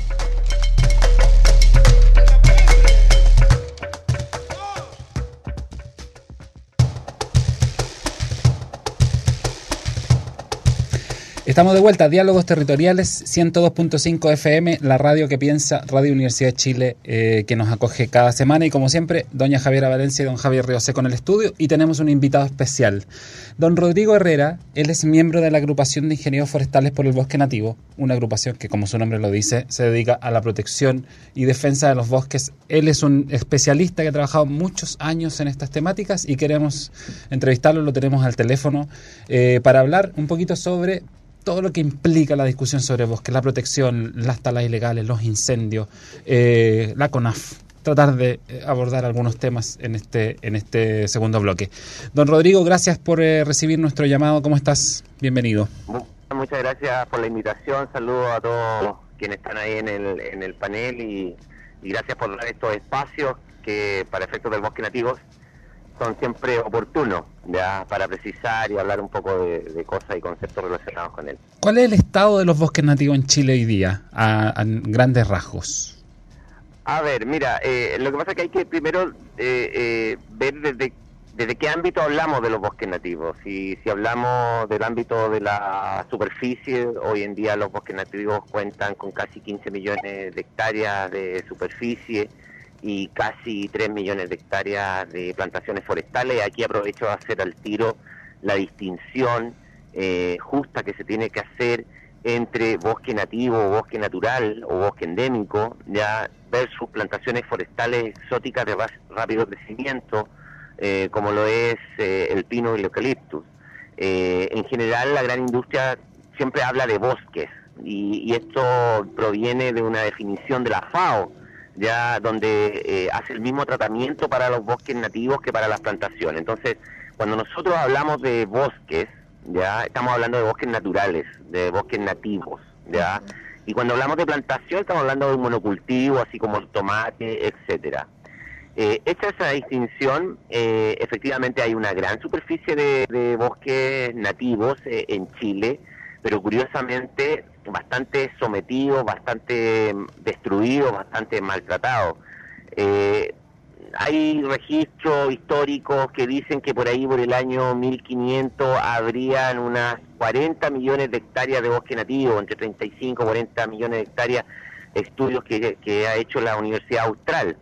Estamos de vuelta, Diálogos Territoriales, ciento dos punto cinco F M, la radio que piensa, Radio Universidad de Chile, eh, que nos acoge cada semana. Y como siempre, doña Javiera Valencia y don Javier Riosé en el estudio. Y tenemos un invitado especial, don Rodrigo Herrera. Él es miembro de la Agrupación de Ingenieros Forestales por el Bosque Nativo, una agrupación que, como su nombre lo dice, se dedica a la protección y defensa de los bosques. Él es un especialista que ha trabajado muchos años en estas temáticas y queremos entrevistarlo, lo tenemos al teléfono, eh, para hablar un poquito sobre todo lo que implica la discusión sobre bosque, la protección, las talas ilegales, los incendios, eh, la CONAF, tratar de abordar algunos temas en este en este segundo bloque. Don Rodrigo, gracias por eh, recibir nuestro llamado. ¿Cómo estás? Bienvenido. Muchas gracias por la invitación. Saludos a todos quienes están ahí en el en el panel y, y gracias por dar estos espacios que para efectos del bosque nativos son siempre oportunos, ya, para precisar y hablar un poco de, de cosas y conceptos relacionados con él. ¿Cuál es el estado de los bosques nativos en Chile hoy día, a, a grandes rasgos? A ver, mira, eh, lo que pasa es que hay que primero eh, eh, ver desde, desde qué ámbito hablamos de los bosques nativos. Si, si hablamos del ámbito de la superficie, hoy en día los bosques nativos cuentan con casi quince millones de hectáreas de superficie y casi tres millones de hectáreas de plantaciones forestales. Aquí aprovecho de hacer al tiro la distinción eh, justa que se tiene que hacer entre bosque nativo o bosque natural o bosque endémico, ya, versus plantaciones forestales exóticas de rápido crecimiento, eh, como lo es eh, el pino y el eucaliptus. Eh, en general, la gran industria siempre habla de bosques, y, y esto proviene de una definición de la FAO, ya, donde eh, hace el mismo tratamiento para los bosques nativos que para las plantaciones. Entonces, cuando nosotros hablamos de bosques, ya, estamos hablando de bosques naturales, de bosques nativos, ya, y cuando hablamos de plantación estamos hablando de un monocultivo, así como el tomate, etcétera. Eh, hecha esa distinción, eh, efectivamente hay una gran superficie de, de bosques nativos eh, en Chile, pero curiosamente bastante sometidos, bastante destruidos, bastante maltratados. Eh, hay registros históricos que dicen que por ahí, por el año mil quinientos, habrían unas cuarenta millones de hectáreas de bosque nativo, entre treinta y cinco y cuarenta millones de hectáreas, estudios que, que ha hecho la Universidad Austral.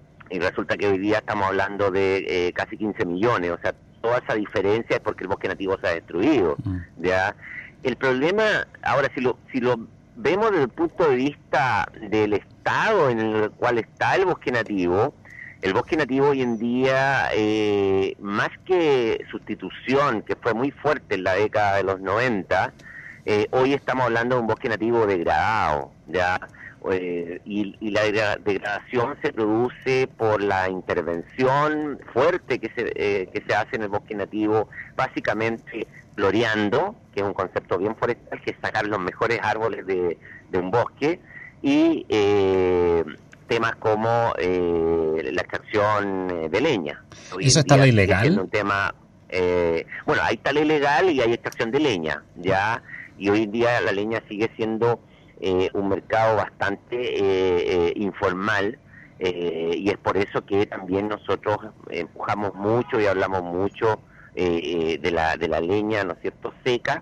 Y resulta que hoy día estamos hablando de eh, casi quince millones, o sea, toda esa diferencia es porque el bosque nativo se ha destruido, mm. ¿ya? El problema, ahora, si lo si lo vemos desde el punto de vista del estado en el cual está el bosque nativo, el bosque nativo hoy en día, eh, más que sustitución, que fue muy fuerte en la década de los noventa, eh, hoy estamos hablando de un bosque nativo degradado, ¿ya? Eh, y, y la degradación se produce por la intervención fuerte que se eh, que se hace en el bosque nativo, básicamente floreando, que es un concepto bien forestal, que es sacar los mejores árboles de, de un bosque, y eh, temas como eh, la extracción de leña. Hoy ¿Eso está la ilegal? Un tema, eh, bueno, hay tal ilegal y hay extracción de leña, ya, y hoy en día la leña sigue siendo eh, un mercado bastante eh, eh, informal, eh, y es por eso que también nosotros empujamos mucho y hablamos mucho eh, eh, de la de la leña, ¿no es cierto?, seca,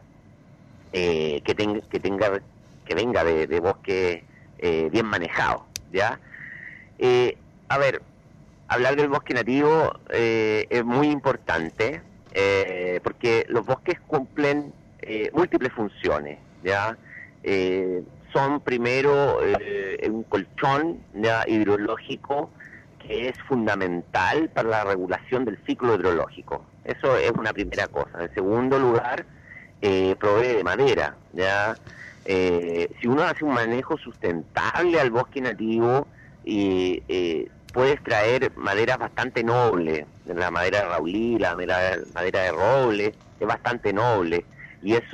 eh, que tenga que tenga que venga de, de bosque eh, bien manejado, ¿ya? Eh, a ver, hablar del bosque nativo eh, es muy importante, eh, porque los bosques cumplen eh, múltiples funciones, ¿ya? Eh, son primero eh, un colchón, ¿ya?, hidrológico, que es fundamental para la regulación del ciclo hidrológico. Eso es una primera cosa. En segundo lugar, eh, provee de madera, ¿ya? Eh, si uno hace un manejo sustentable al bosque nativo, y eh, puede extraer maderas bastante nobles, la madera de raulí, la madera, madera de roble, es bastante noble, y eso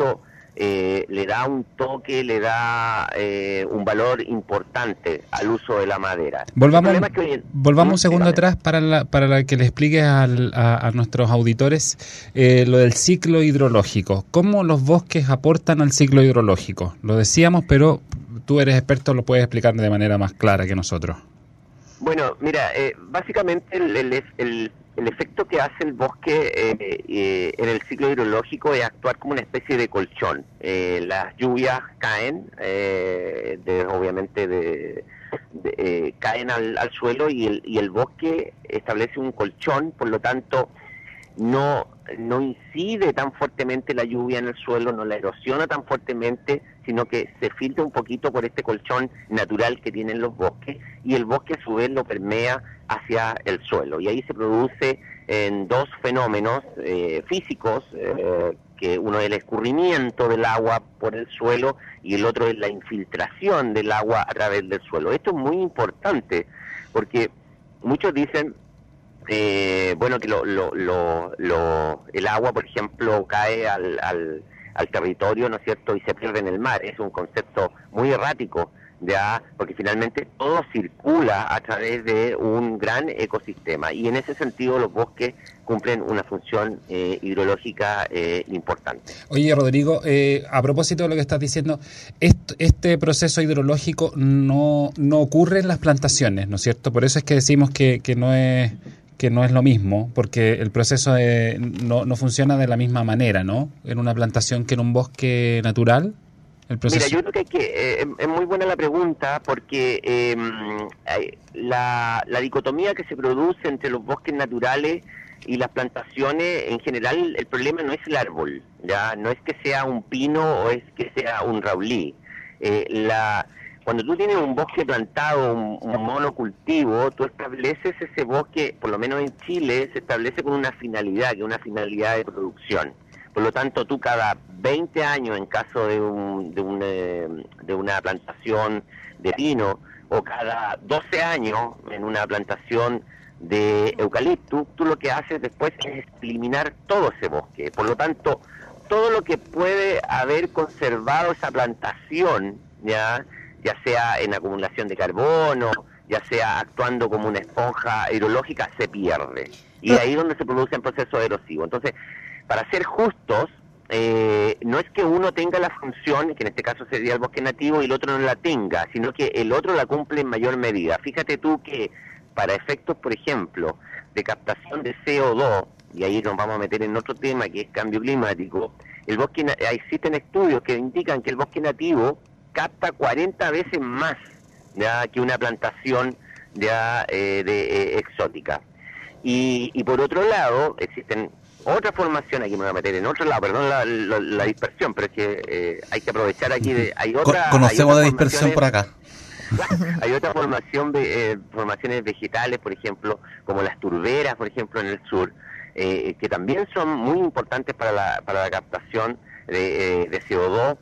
eh, le da un toque, le da eh, un valor importante al uso de la madera. Volvamos, es que hoy, volvamos un segundo dígame. atrás para, la, para la que le explique al, a, a nuestros auditores eh, lo del ciclo hidrológico. ¿Cómo los bosques aportan al ciclo hidrológico? Lo decíamos, pero tú eres experto, lo puedes explicar de manera más clara que nosotros. Bueno, mira, eh, básicamente el, el, el, el efecto que hace el bosque eh, eh, en el ciclo hidrológico es actuar como una especie de colchón. Eh, las lluvias caen, eh, de, obviamente de, de, eh, caen al, al suelo y el, y el bosque establece un colchón, por lo tanto no, no incide tan fuertemente la lluvia en el suelo, no la erosiona tan fuertemente, sino que se filtra un poquito por este colchón natural que tienen los bosques y el bosque a su vez lo permea hacia el suelo. Y ahí se produce en dos fenómenos eh, físicos, eh, que uno es el escurrimiento del agua por el suelo y el otro es la infiltración del agua a través del suelo. Esto es muy importante porque muchos dicen, eh, bueno, que lo, lo, lo, lo, el agua, por ejemplo, cae al... al al territorio, ¿no es cierto?, y se pierde en el mar. Es un concepto muy errático, ya, porque finalmente todo circula a través de un gran ecosistema y en ese sentido los bosques cumplen una función eh, hidrológica eh, importante. Oye, Rodrigo, eh, a propósito de lo que estás diciendo, est- este proceso hidrológico no, no ocurre en las plantaciones, ¿no es cierto? Por eso es que decimos que, que no es... que no es lo mismo, porque el proceso de, no, no funciona de la misma manera, ¿no? En una plantación que en un bosque natural, el proceso... Mira, yo creo que, hay que eh, es muy buena la pregunta, porque eh, la, la dicotomía que se produce entre los bosques naturales y las plantaciones, en general, el problema no es el árbol, ya no es que sea un pino o es que sea un raulí. Eh, la... Cuando tú tienes un bosque plantado, un, un monocultivo, tú estableces ese bosque, por lo menos en Chile, se establece con una finalidad, que es una finalidad de producción. Por lo tanto, tú cada veinte años, en caso de, un, de, un, eh, de una plantación de pino, o cada doce años en una plantación de eucalipto, tú lo que haces después es eliminar todo ese bosque. Por lo tanto, todo lo que puede haber conservado esa plantación, ya... ya sea en acumulación de carbono, ya sea actuando como una esponja hidrológica, se pierde. Y ahí es donde se produce un proceso erosivo. Entonces, para ser justos, eh, no es que uno tenga la función, que en este caso sería el bosque nativo, y el otro no la tenga, sino que el otro la cumple en mayor medida. Fíjate tú que para efectos, por ejemplo, de captación de C O dos, y ahí nos vamos a meter en otro tema que es cambio climático, el bosque, existen estudios que indican que el bosque nativo capta cuarenta veces más ya que una plantación ya eh, de eh, exótica. Y, y por otro lado, existen otras formaciones, aquí me voy a meter en otro lado, perdón la, la, la dispersión, pero es que eh, hay que aprovechar aquí, de, hay otra... Conocemos hay de dispersión por acá. Hay otra formación, de, eh, formaciones vegetales, por ejemplo, como las turberas, por ejemplo, en el sur, eh, que también son muy importantes para la, para la captación de, eh, de C O dos,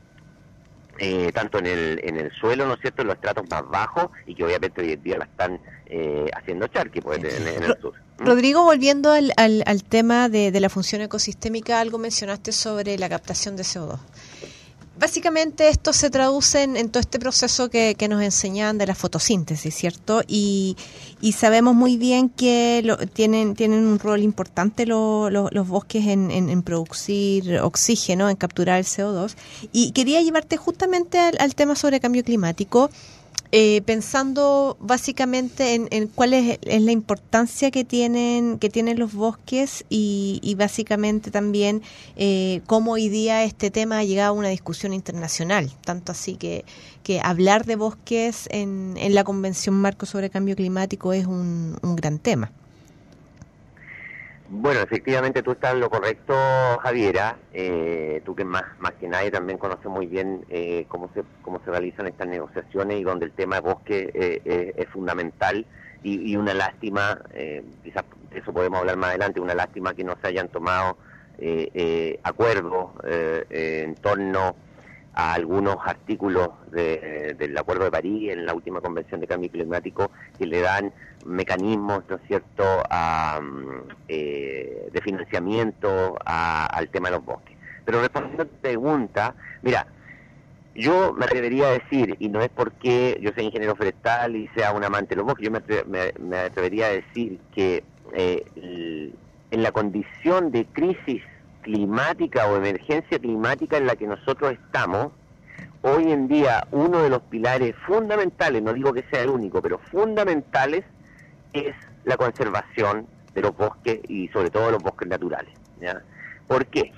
Eh, tanto en el en el suelo, ¿no es cierto?, en los estratos más bajos, y que obviamente hoy en día la están eh, haciendo charqui, pues, en, en el sur. Rodrigo, volviendo al, al, al tema de, de la función ecosistémica, algo mencionaste sobre la captación de C O dos. Básicamente esto se traduce en, en todo este proceso que, que nos enseñan de la fotosíntesis, ¿cierto? Y, y sabemos muy bien que lo, tienen tienen un rol importante lo, lo, los bosques en, en, en producir oxígeno, en capturar el C O dos. Y quería llevarte justamente al, al tema sobre cambio climático, eh, pensando básicamente en, en cuál es, es la importancia que tienen que tienen los bosques y, y básicamente también eh, cómo hoy día este tema ha llegado a una discusión internacional, tanto así que, que hablar de bosques en, en la Convención Marco sobre Cambio Climático es un, un gran tema. Bueno, efectivamente tú estás en lo correcto, Javiera. Eh, tú que más más que nadie también conoces muy bien eh, cómo se cómo se realizan estas negociaciones y donde el tema de bosque eh, eh, es fundamental y, y una lástima, eh, quizás de eso podemos hablar más adelante, una lástima que no se hayan tomado eh, eh, acuerdos eh, eh, en torno a algunos artículos de, del Acuerdo de París en la última Convención de Cambio Climático que le dan mecanismos, ¿no es cierto?, a, eh, de financiamiento a, al tema de los bosques. pero respondiendo a tu pregunta, mira, yo me atrevería a decir, y no es porque yo sea ingeniero forestal y sea un amante de los bosques, yo me, atre- me, me atrevería a decir que eh, el, en la condición de crisis climática o emergencia climática en la que nosotros estamos, hoy en día uno de los pilares fundamentales, no digo que sea el único, pero fundamentales, es la conservación de los bosques y sobre todo los bosques naturales, ¿ya? ¿Por qué?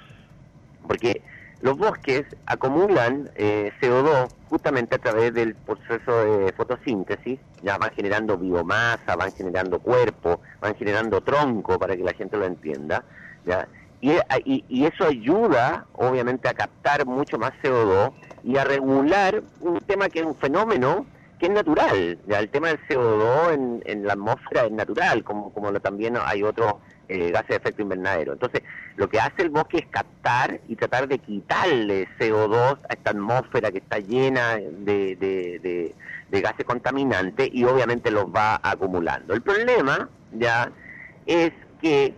Porque los bosques acumulan eh, C O dos justamente a través del proceso de fotosíntesis, ya van generando biomasa, van generando cuerpo, van generando tronco, para que la gente lo entienda, ¿ya? Y, y, y eso ayuda, obviamente, a captar mucho más C O dos y a regular un tema que es un fenómeno que es natural. ¿Ya? El tema del C O dos en, en la atmósfera es natural, como, como lo, también hay otros eh, gases de efecto invernadero. Entonces, lo que hace el bosque es captar y tratar de quitarle C O dos a esta atmósfera que está llena de, de, de, de gases contaminantes y obviamente los va acumulando. El problema ya es que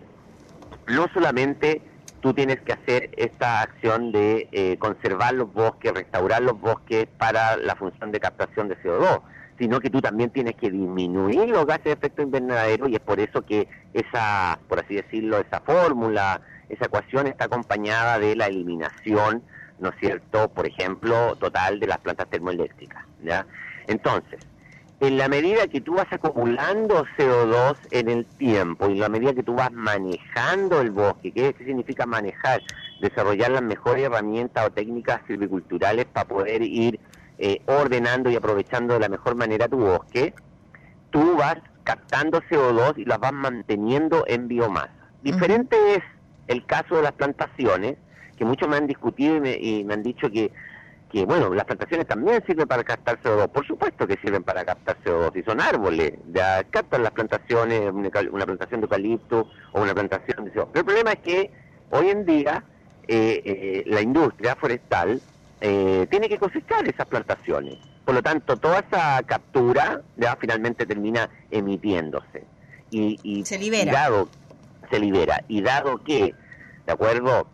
no solamente tú tienes que hacer esta acción de eh, conservar los bosques, restaurar los bosques para la función de captación de C O dos, sino que tú también tienes que disminuir los gases de efecto invernadero, y es por eso que esa, por así decirlo, esa fórmula, esa ecuación está acompañada de la eliminación, ¿no es cierto?, por ejemplo, total de las plantas termoeléctricas, ¿ya? Entonces, en la medida que tú vas acumulando C O dos en el tiempo y en la medida que tú vas manejando el bosque, ¿qué, qué significa manejar? Desarrollar las mejores herramientas o técnicas silviculturales para poder ir eh, ordenando y aprovechando de la mejor manera tu bosque, tú vas captando C O dos y las vas manteniendo en biomasa. Diferente uh-huh. es el caso de las plantaciones, que muchos me han discutido y me, y me han dicho que que bueno, las plantaciones también sirven para captar C O dos, por supuesto que sirven para captar C O dos, y son árboles, ya captan las plantaciones, una, una plantación de eucalipto o una plantación de C O dos. Pero el problema es que hoy en día eh, eh, la industria forestal eh, tiene que cosechar esas plantaciones, por lo tanto toda esa captura ya finalmente termina emitiéndose. Y, y se libera. Y dado, se libera, y dado que, de acuerdo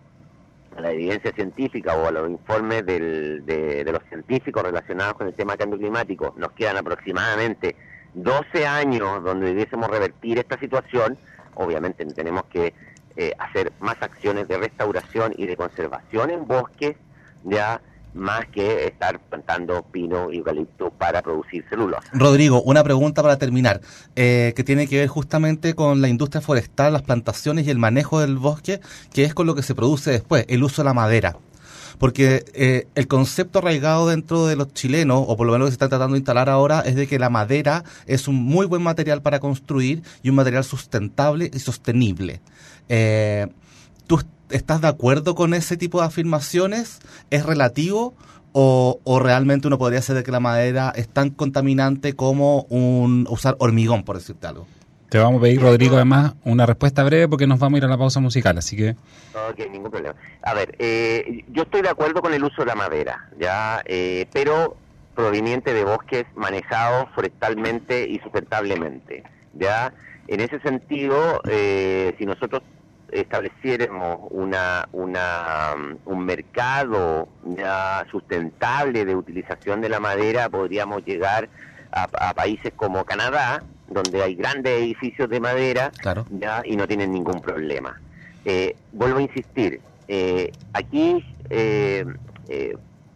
a la evidencia científica o a los informes del, de, de los científicos relacionados con el tema de cambio climático, nos quedan aproximadamente doce años donde debiésemos revertir esta situación. Obviamente tenemos que eh, hacer más acciones de restauración y de conservación en bosques, ya más que estar plantando pino y eucalipto para producir celulosa. Rodrigo, una pregunta para terminar, eh, que tiene que ver justamente con la industria forestal, las plantaciones y el manejo del bosque, que es con lo que se produce después, el uso de la madera. Porque eh, el concepto arraigado dentro de los chilenos, o por lo menos lo que se está tratando de instalar ahora, es de que la madera es un muy buen material para construir y un material sustentable y sostenible. Eh, ¿Tú estás de acuerdo con ese tipo de afirmaciones? ¿Es relativo o, o realmente uno podría hacer de que la madera es tan contaminante como un usar hormigón, por decirte algo? Te vamos a pedir, Rodrigo, además, una respuesta breve porque nos vamos a ir a la pausa musical, así que... Ok, ningún problema. A ver, eh, yo estoy de acuerdo con el uso de la madera, ya, eh, pero proveniente de bosques manejados forestalmente y sustentablemente, ya. En ese sentido, eh, si nosotros estableciéramos una, una un mercado ya sustentable de utilización de la madera, podríamos llegar a, a países como Canadá, donde hay grandes edificios de madera, claro, ya, y no tienen ningún problema. Eh, vuelvo a insistir, eh, aquí eh, eh,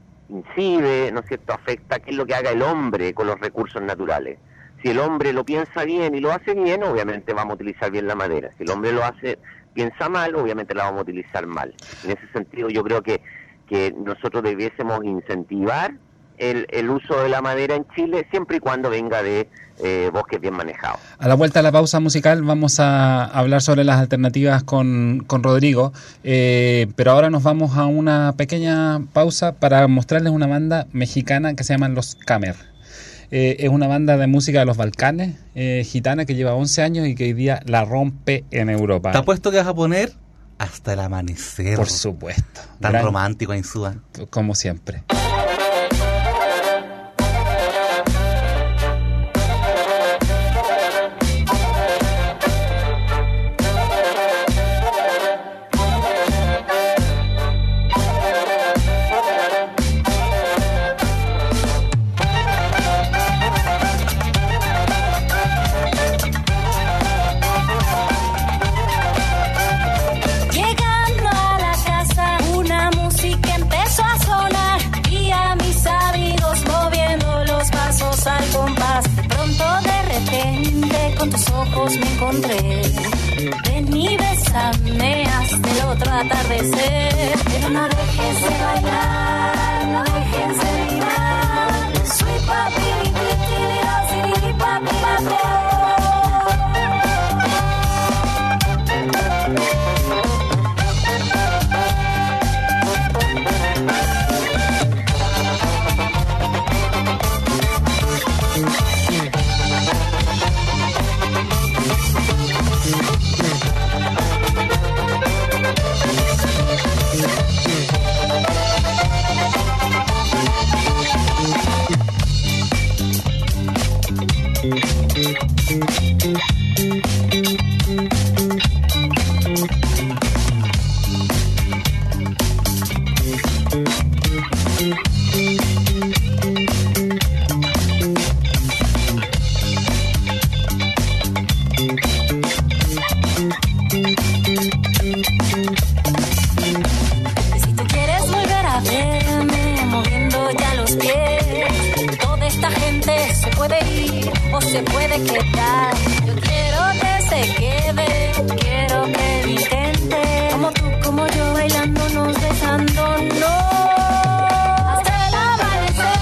incide, ¿no es cierto?, afecta qué es lo que haga el hombre con los recursos naturales. Si el hombre lo piensa bien y lo hace bien, obviamente vamos a utilizar bien la madera. Si el hombre lo hace piensa mal, obviamente la vamos a utilizar mal. En ese sentido, yo creo que, que nosotros debiésemos incentivar el, el uso de la madera en Chile, siempre y cuando venga de eh, bosques bien manejados. A la vuelta de la pausa musical vamos a hablar sobre las alternativas con, con Rodrigo, eh, pero ahora nos vamos a una pequeña pausa para mostrarles una banda mexicana que se llama Los Camer. Eh, es una banda de música de los Balcanes, eh, gitana, que lleva once años y que hoy día la rompe en Europa. ¿Te apuesto que vas a poner Hasta el Amanecer? Por supuesto. Tan Gran, romántico, Insúa. Como siempre. tus ojos me encontré. Ven y bésame hasta el otro atardecer. Pero no dejes de bailar, no dejes de mirar. Sweet papi, tiri, tiri, papi, papi. Se puede quedar. Yo quiero que se quede, quiero que lo intente. Como tú, como yo, bailándonos, besándonos hasta el amanecer.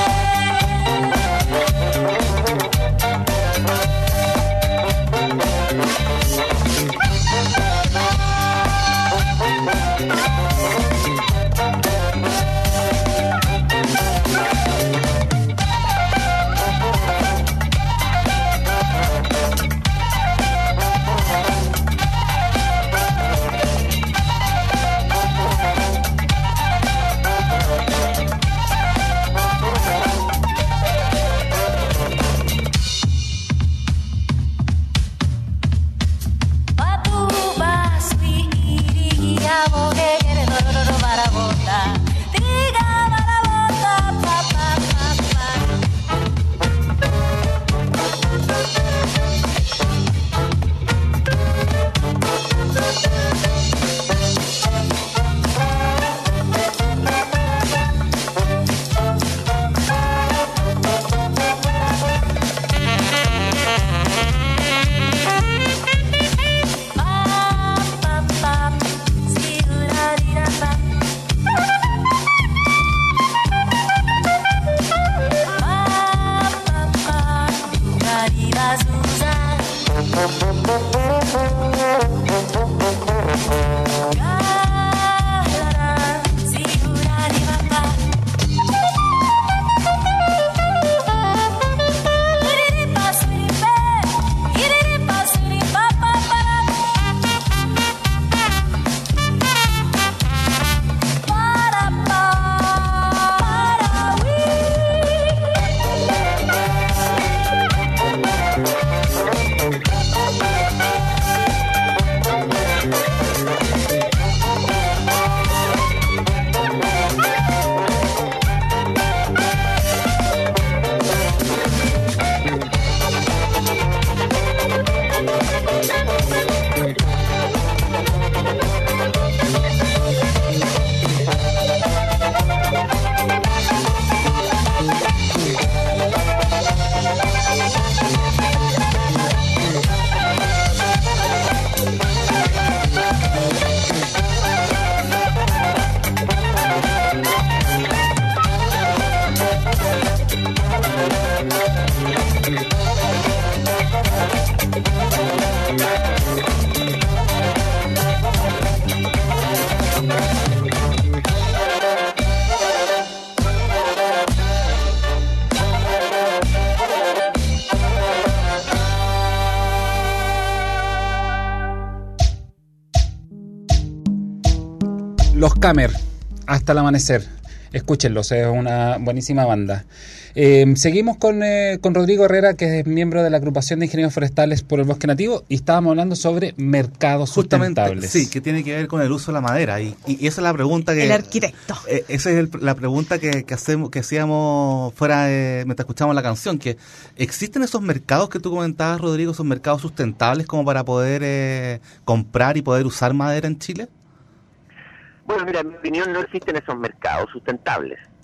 Los Camer, hasta el amanecer. Escúchenlos, es una buenísima banda. Eh, seguimos con, eh, con Rodrigo Herrera, que es miembro de la agrupación de ingenieros forestales por el bosque nativo, y estábamos hablando sobre mercados Justamente, sustentables. Sí, que tiene que ver con el uso de la madera, y, y esa es la pregunta que... El arquitecto. Eh, esa es el, la pregunta que, que hacemos, que hacíamos fuera, eh, mientras escuchamos la canción, que ¿existen esos mercados que tú comentabas, Rodrigo, esos mercados sustentables como para poder eh, comprar y poder usar madera en Chile? Bueno, mira, en mi opinión no existen esos mercados sustentables.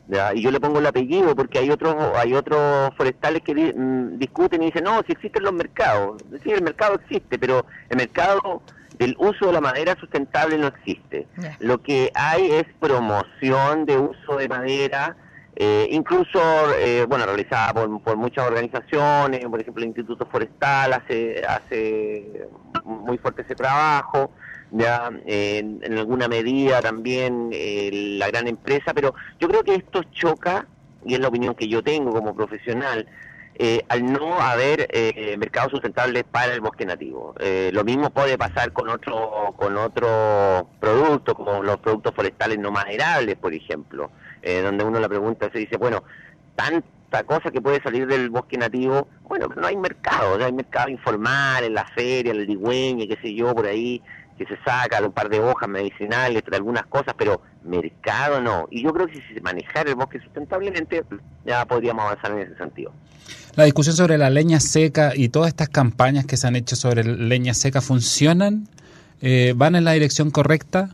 ¿ya? Y yo le pongo el apellido porque hay otros hay otros forestales que di, mm, discuten y dicen, no, si existen los mercados. Sí, el mercado existe, pero el mercado del uso de la madera sustentable no existe. Yeah. Lo que hay es promoción de uso de madera, eh, incluso, eh, bueno, realizada por, por muchas organizaciones, por ejemplo, el Instituto Forestal hace, hace muy fuerte ese trabajo, ya eh, en, en alguna medida también eh, la gran empresa, pero yo creo que esto choca, y es la opinión que yo tengo como profesional, eh, al no haber eh, mercados sustentables para el bosque nativo. Eh, lo mismo puede pasar con otro con otros productos, como los productos forestales no maderables, por ejemplo, eh, donde uno la pregunta se dice, bueno, tanta cosa que puede salir del bosque nativo, bueno, pero no hay mercado, no hay mercado informal en la feria, en el digüeñe, qué sé yo, por ahí, que se saca un par de hojas medicinales, de algunas cosas, pero mercado no. Y yo creo que si se manejara el bosque sustentablemente, ya podríamos avanzar en ese sentido. La discusión sobre la leña seca y todas estas campañas que se han hecho sobre leña seca, ¿funcionan? Eh, ¿Van en la dirección correcta?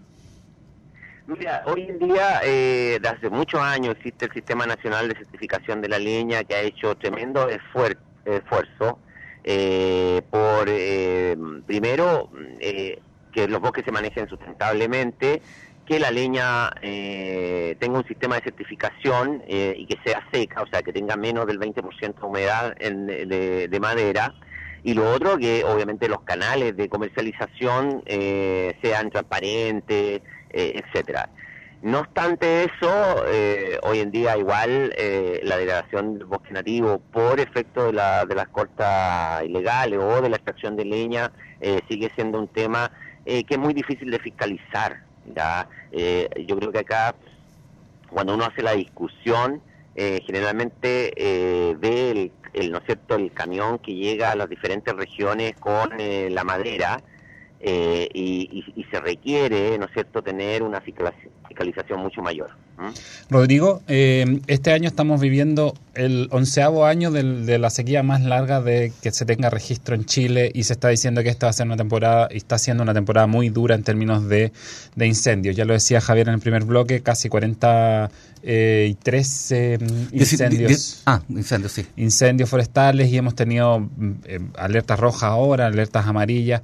Mira, hoy en día, eh, desde hace muchos años, existe el Sistema Nacional de Certificación de la Leña, que ha hecho tremendo esfuer- esfuerzo eh, por, eh, primero, eh, que los bosques se manejen sustentablemente, que la leña eh, tenga un sistema de certificación eh, y que sea seca, o sea, que tenga menos del veinte por ciento de humedad en, de, de madera, y lo otro, que obviamente los canales de comercialización eh, sean transparentes, eh, etcétera. No obstante eso, eh, hoy en día igual eh, la degradación del bosque nativo por efecto de, la, de las cortas ilegales o de la extracción de leña eh, sigue siendo un tema eh, que es muy difícil de fiscalizar. ¿Ya? Eh, yo creo que acá, cuando uno hace la discusión, eh, generalmente eh, ve el, el, ¿no es cierto?, el camión que llega a las diferentes regiones con eh, la madera, eh, y, y, y se requiere, ¿no es cierto?, tener una fiscalización mucho mayor. ¿Mm? Rodrigo, eh, este año estamos viviendo el onceavo año del, de la sequía más larga de que se tenga registro en Chile, y se está diciendo que esta va a ser una temporada, y está siendo una temporada muy dura en términos de, de incendios. Ya lo decía Javier en el primer bloque, casi cuarenta y tres eh, incendios. diez, ah, incendios, sí. Incendios forestales, y hemos tenido eh, alertas rojas ahora, alertas amarillas.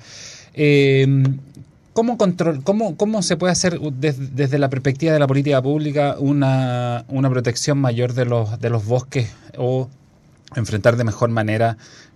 Eh, ¿Cómo, control, cómo, ¿Cómo se puede hacer desde, desde la perspectiva de la política pública una, una protección mayor de los, de los bosques, o enfrentar de mejor manera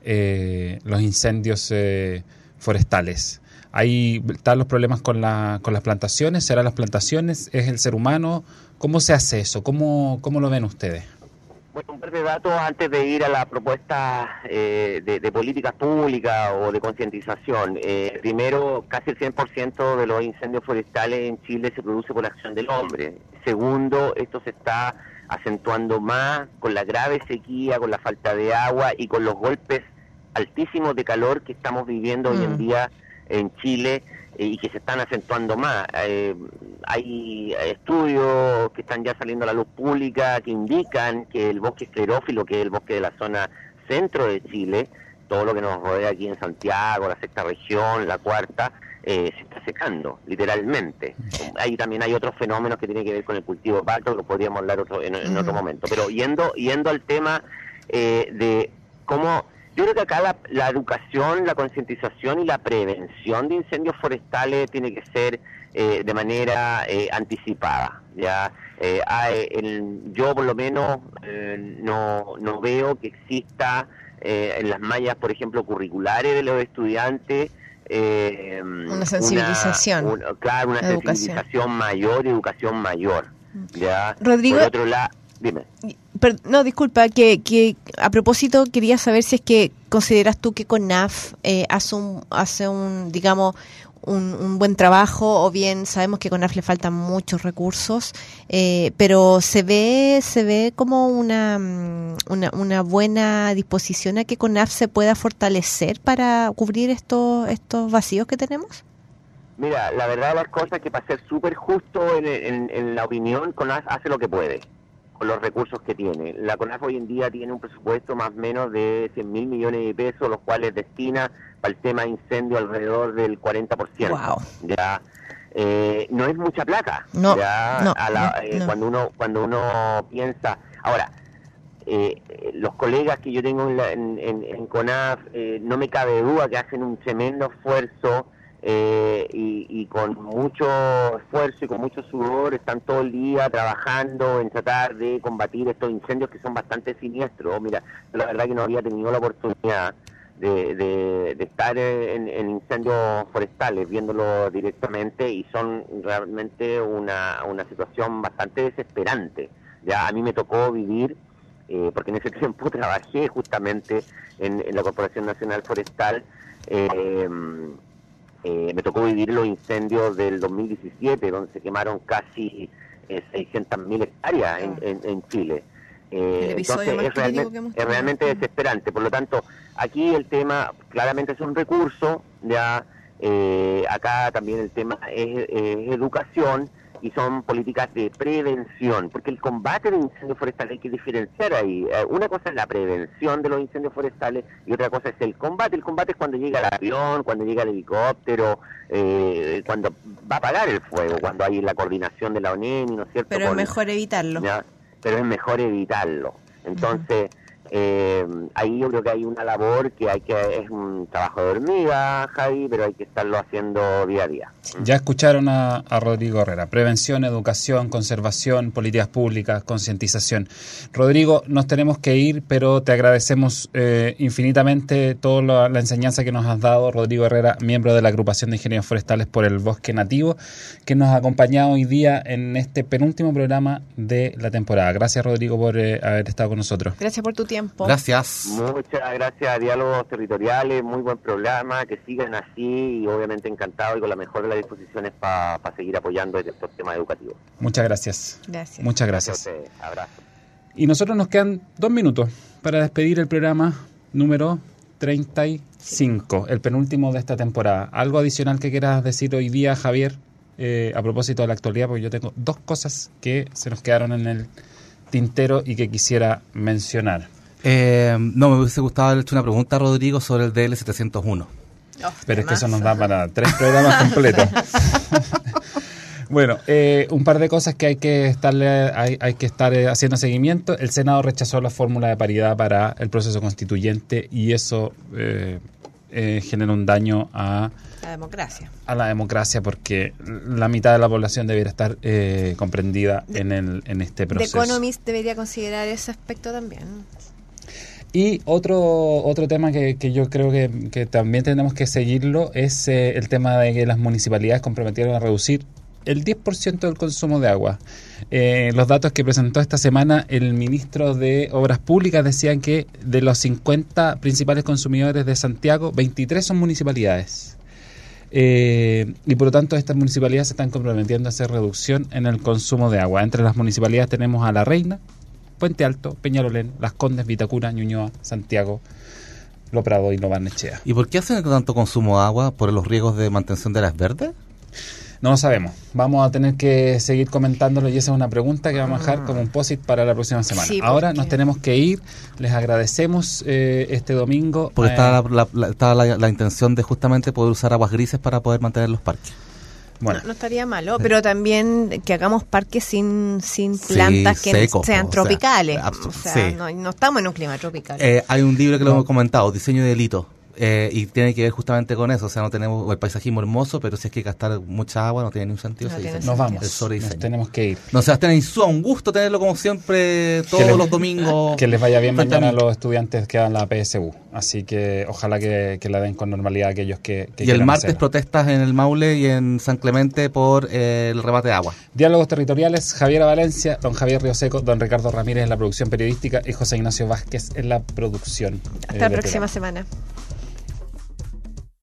eh, los incendios eh, forestales? Ahí están los problemas con, la, con las plantaciones. ¿Serán las plantaciones? ¿Es el ser humano? ¿Cómo se hace eso? ¿Cómo, cómo lo ven ustedes? Bueno, un par de datos antes de ir a la propuesta eh, de, de políticas públicas o de concientización. Eh, primero, casi el cien por ciento de los incendios forestales en Chile se produce por la acción del hombre. Segundo, esto se está acentuando más con la grave sequía, con la falta de agua y con los golpes altísimos de calor que estamos viviendo mm. hoy en día en Chile, eh, y que se están acentuando más. Eh, hay estudios que están ya saliendo a la luz pública que indican que el bosque esclerófilo, que es el bosque de la zona centro de Chile, todo lo que nos rodea aquí en Santiago, la sexta región, la cuarta, eh, se está secando, literalmente. Ahí también hay otros fenómenos que tienen que ver con el cultivo de pasto, que lo podríamos hablar otro, en, en otro momento. Pero yendo, yendo al tema eh, de cómo... Yo creo que acá la, la educación, la concientización y la prevención de incendios forestales tiene que ser eh, de manera eh, anticipada. Ya eh, hay, el, yo por lo menos eh, no, no veo que exista eh, en las mallas, por ejemplo, curriculares de los estudiantes eh, una sensibilización. Una, una, claro, una educación. sensibilización mayor, educación mayor. Ya. Rodrigo, por otro lado, dime. Per, no, disculpa, que, que a propósito quería saber si es que consideras tú que CONAF eh, hace un, hace un digamos, un, un buen trabajo, o bien sabemos que a CONAF le faltan muchos recursos, eh, pero se ve se ve como una, una una buena disposición a que CONAF se pueda fortalecer para cubrir estos estos vacíos que tenemos. Mira, la verdad de las cosas es que, para ser súper justo en, en, en la opinión, CONAF hace lo que puede con los recursos que tiene. La CONAF hoy en día tiene un presupuesto más o menos de cien mil millones de pesos, los cuales destina para el tema de incendio alrededor del cuarenta por ciento. Wow. Ya, eh, no es mucha plata. No, ¿ya? no, A la- no, eh, no. Cuando uno cuando uno piensa... Ahora, eh, los colegas que yo tengo en, la, en, en, en CONAF, eh, no me cabe duda que hacen un tremendo esfuerzo eh, y, y con mucho esfuerzo y con mucho sudor están todo el día trabajando en tratar de combatir estos incendios que son bastante siniestros. Mira, yo la verdad que no había tenido la oportunidad de, de, de estar en, en incendios forestales, viéndolo directamente, y son realmente una, una situación bastante desesperante. Ya a mí me tocó vivir, eh, porque en ese tiempo trabajé justamente en, en la Corporación Nacional Forestal, eh, eh, me tocó vivir los incendios del dos mil diecisiete, donde se quemaron casi eh, seiscientas mil hectáreas en, en, en Chile. Eh, El episodio entonces más es, realmente, crítico que hemos es tenido. realmente desesperante. Por lo tanto, aquí el tema claramente es un recurso, ya eh, acá también el tema es, es educación, y son políticas de prevención, porque el combate de incendios forestales hay que diferenciar ahí. Eh, una cosa es la prevención de los incendios forestales y otra cosa es el combate. El combate es cuando llega el avión, cuando llega el helicóptero, eh, cuando va a apagar el fuego, cuando hay la coordinación de la ONEMI, ¿no es cierto? Pero es Con- mejor evitarlo. ¿ya? Pero es mejor evitarlo. Entonces, eh, ahí yo creo que hay una labor que hay que es un trabajo de hormiga, Javi, pero hay que estarlo haciendo día a día. Ya escucharon a, a Rodrigo Herrera. Prevención, educación, conservación, políticas públicas, concientización. Rodrigo, nos tenemos que ir, pero te agradecemos eh, infinitamente toda la, la enseñanza que nos has dado. Rodrigo Herrera, miembro de la Agrupación de Ingenieros Forestales por el Bosque Nativo, que nos ha acompañado hoy día en este penúltimo programa de la temporada. Gracias, Rodrigo, por eh, haber estado con nosotros. Gracias por tu tiempo. Gracias. Muchas gracias a Diálogos Territoriales, muy buen programa, que sigan así y obviamente encantado y con la mejor de las disposiciones para seguir apoyando estos temas educativos. Muchas gracias. Gracias. Muchas Gracias gracias. a ustedes. Abrazo. Y nosotros nos quedan dos minutos para despedir el programa número treinta y cinco, el penúltimo de esta temporada. ¿Algo adicional que quieras decir hoy día, Javier, eh, a propósito de la actualidad? Porque yo tengo dos cosas que se nos quedaron en el tintero y que quisiera mencionar. Eh, no, me hubiese gustado haber hecho una pregunta a Rodrigo sobre el D L setecientos uno. Oh, Pero es que eso nos temazo. da para tres programas completos. Bueno, eh, un par de cosas que hay que estarle, hay, hay que estar eh, haciendo seguimiento. El Senado rechazó la fórmula de paridad para el proceso constituyente y eso eh, eh, genera un daño a, La democracia. a la democracia porque la mitad de la población debería estar eh, comprendida The- en, el, en este The proceso. Economist debería considerar ese aspecto también. Y otro otro tema que, que yo creo que, que también tenemos que seguirlo es eh, el tema de que las municipalidades comprometieron a reducir el diez por ciento del consumo de agua. Eh, los datos que presentó esta semana el ministro de Obras Públicas decían que de los cincuenta principales consumidores de Santiago, veintitrés son municipalidades. Eh, y por lo tanto estas municipalidades se están comprometiendo a hacer reducción en el consumo de agua. Entre las municipalidades tenemos a La Reina, Puente Alto, Peñalolén, Las Condes, Vitacura, Ñuñoa, Santiago, Lo Prado y Lo Barnechea. ¿Y por qué hacen tanto consumo de agua? ¿Por los riesgos de mantención de las verdes? No lo sabemos. Vamos a tener que seguir comentándolo y esa es una pregunta que vamos a dejar como un post-it para la próxima semana. Sí, Ahora porque- nos tenemos que ir. Les agradecemos eh, este domingo. Porque eh, está, la, la- la- está la, la intención de justamente poder usar aguas grises para poder mantener los parques. Bueno, No, no estaría malo, pero también que hagamos parques sin, sin Sí, plantas que secos, sean o sea, tropicales. abs- O sea, sí. no, no estamos en un clima tropical. Eh, hay un libro que lo No. hemos comentado, Diseño de Delito, eh, y tiene que ver justamente con eso. O sea, no tenemos el paisajismo hermoso, pero si es que gastar mucha agua no tiene ningún sentido. No ese tiene diseño. nos vamos. El sobrediseño. Nos tenemos que ir. No, Sebastián Insúa, un gusto tenerlo como siempre todos Que les- los domingos. Que les vaya bien Frente mañana a mí. los estudiantes que dan la P S U. Así que ojalá que, que la den con normalidad a aquellos que, que Y el quieran martes hacerlo. protestas en el Maule y en San Clemente por eh, el rebate de agua. Diálogos Territoriales, Javiera Valencia, don Javier Rioseco, don Ricardo Ramírez en la producción periodística y José Ignacio Vázquez en la producción. Hasta eh, la del próxima programa. semana.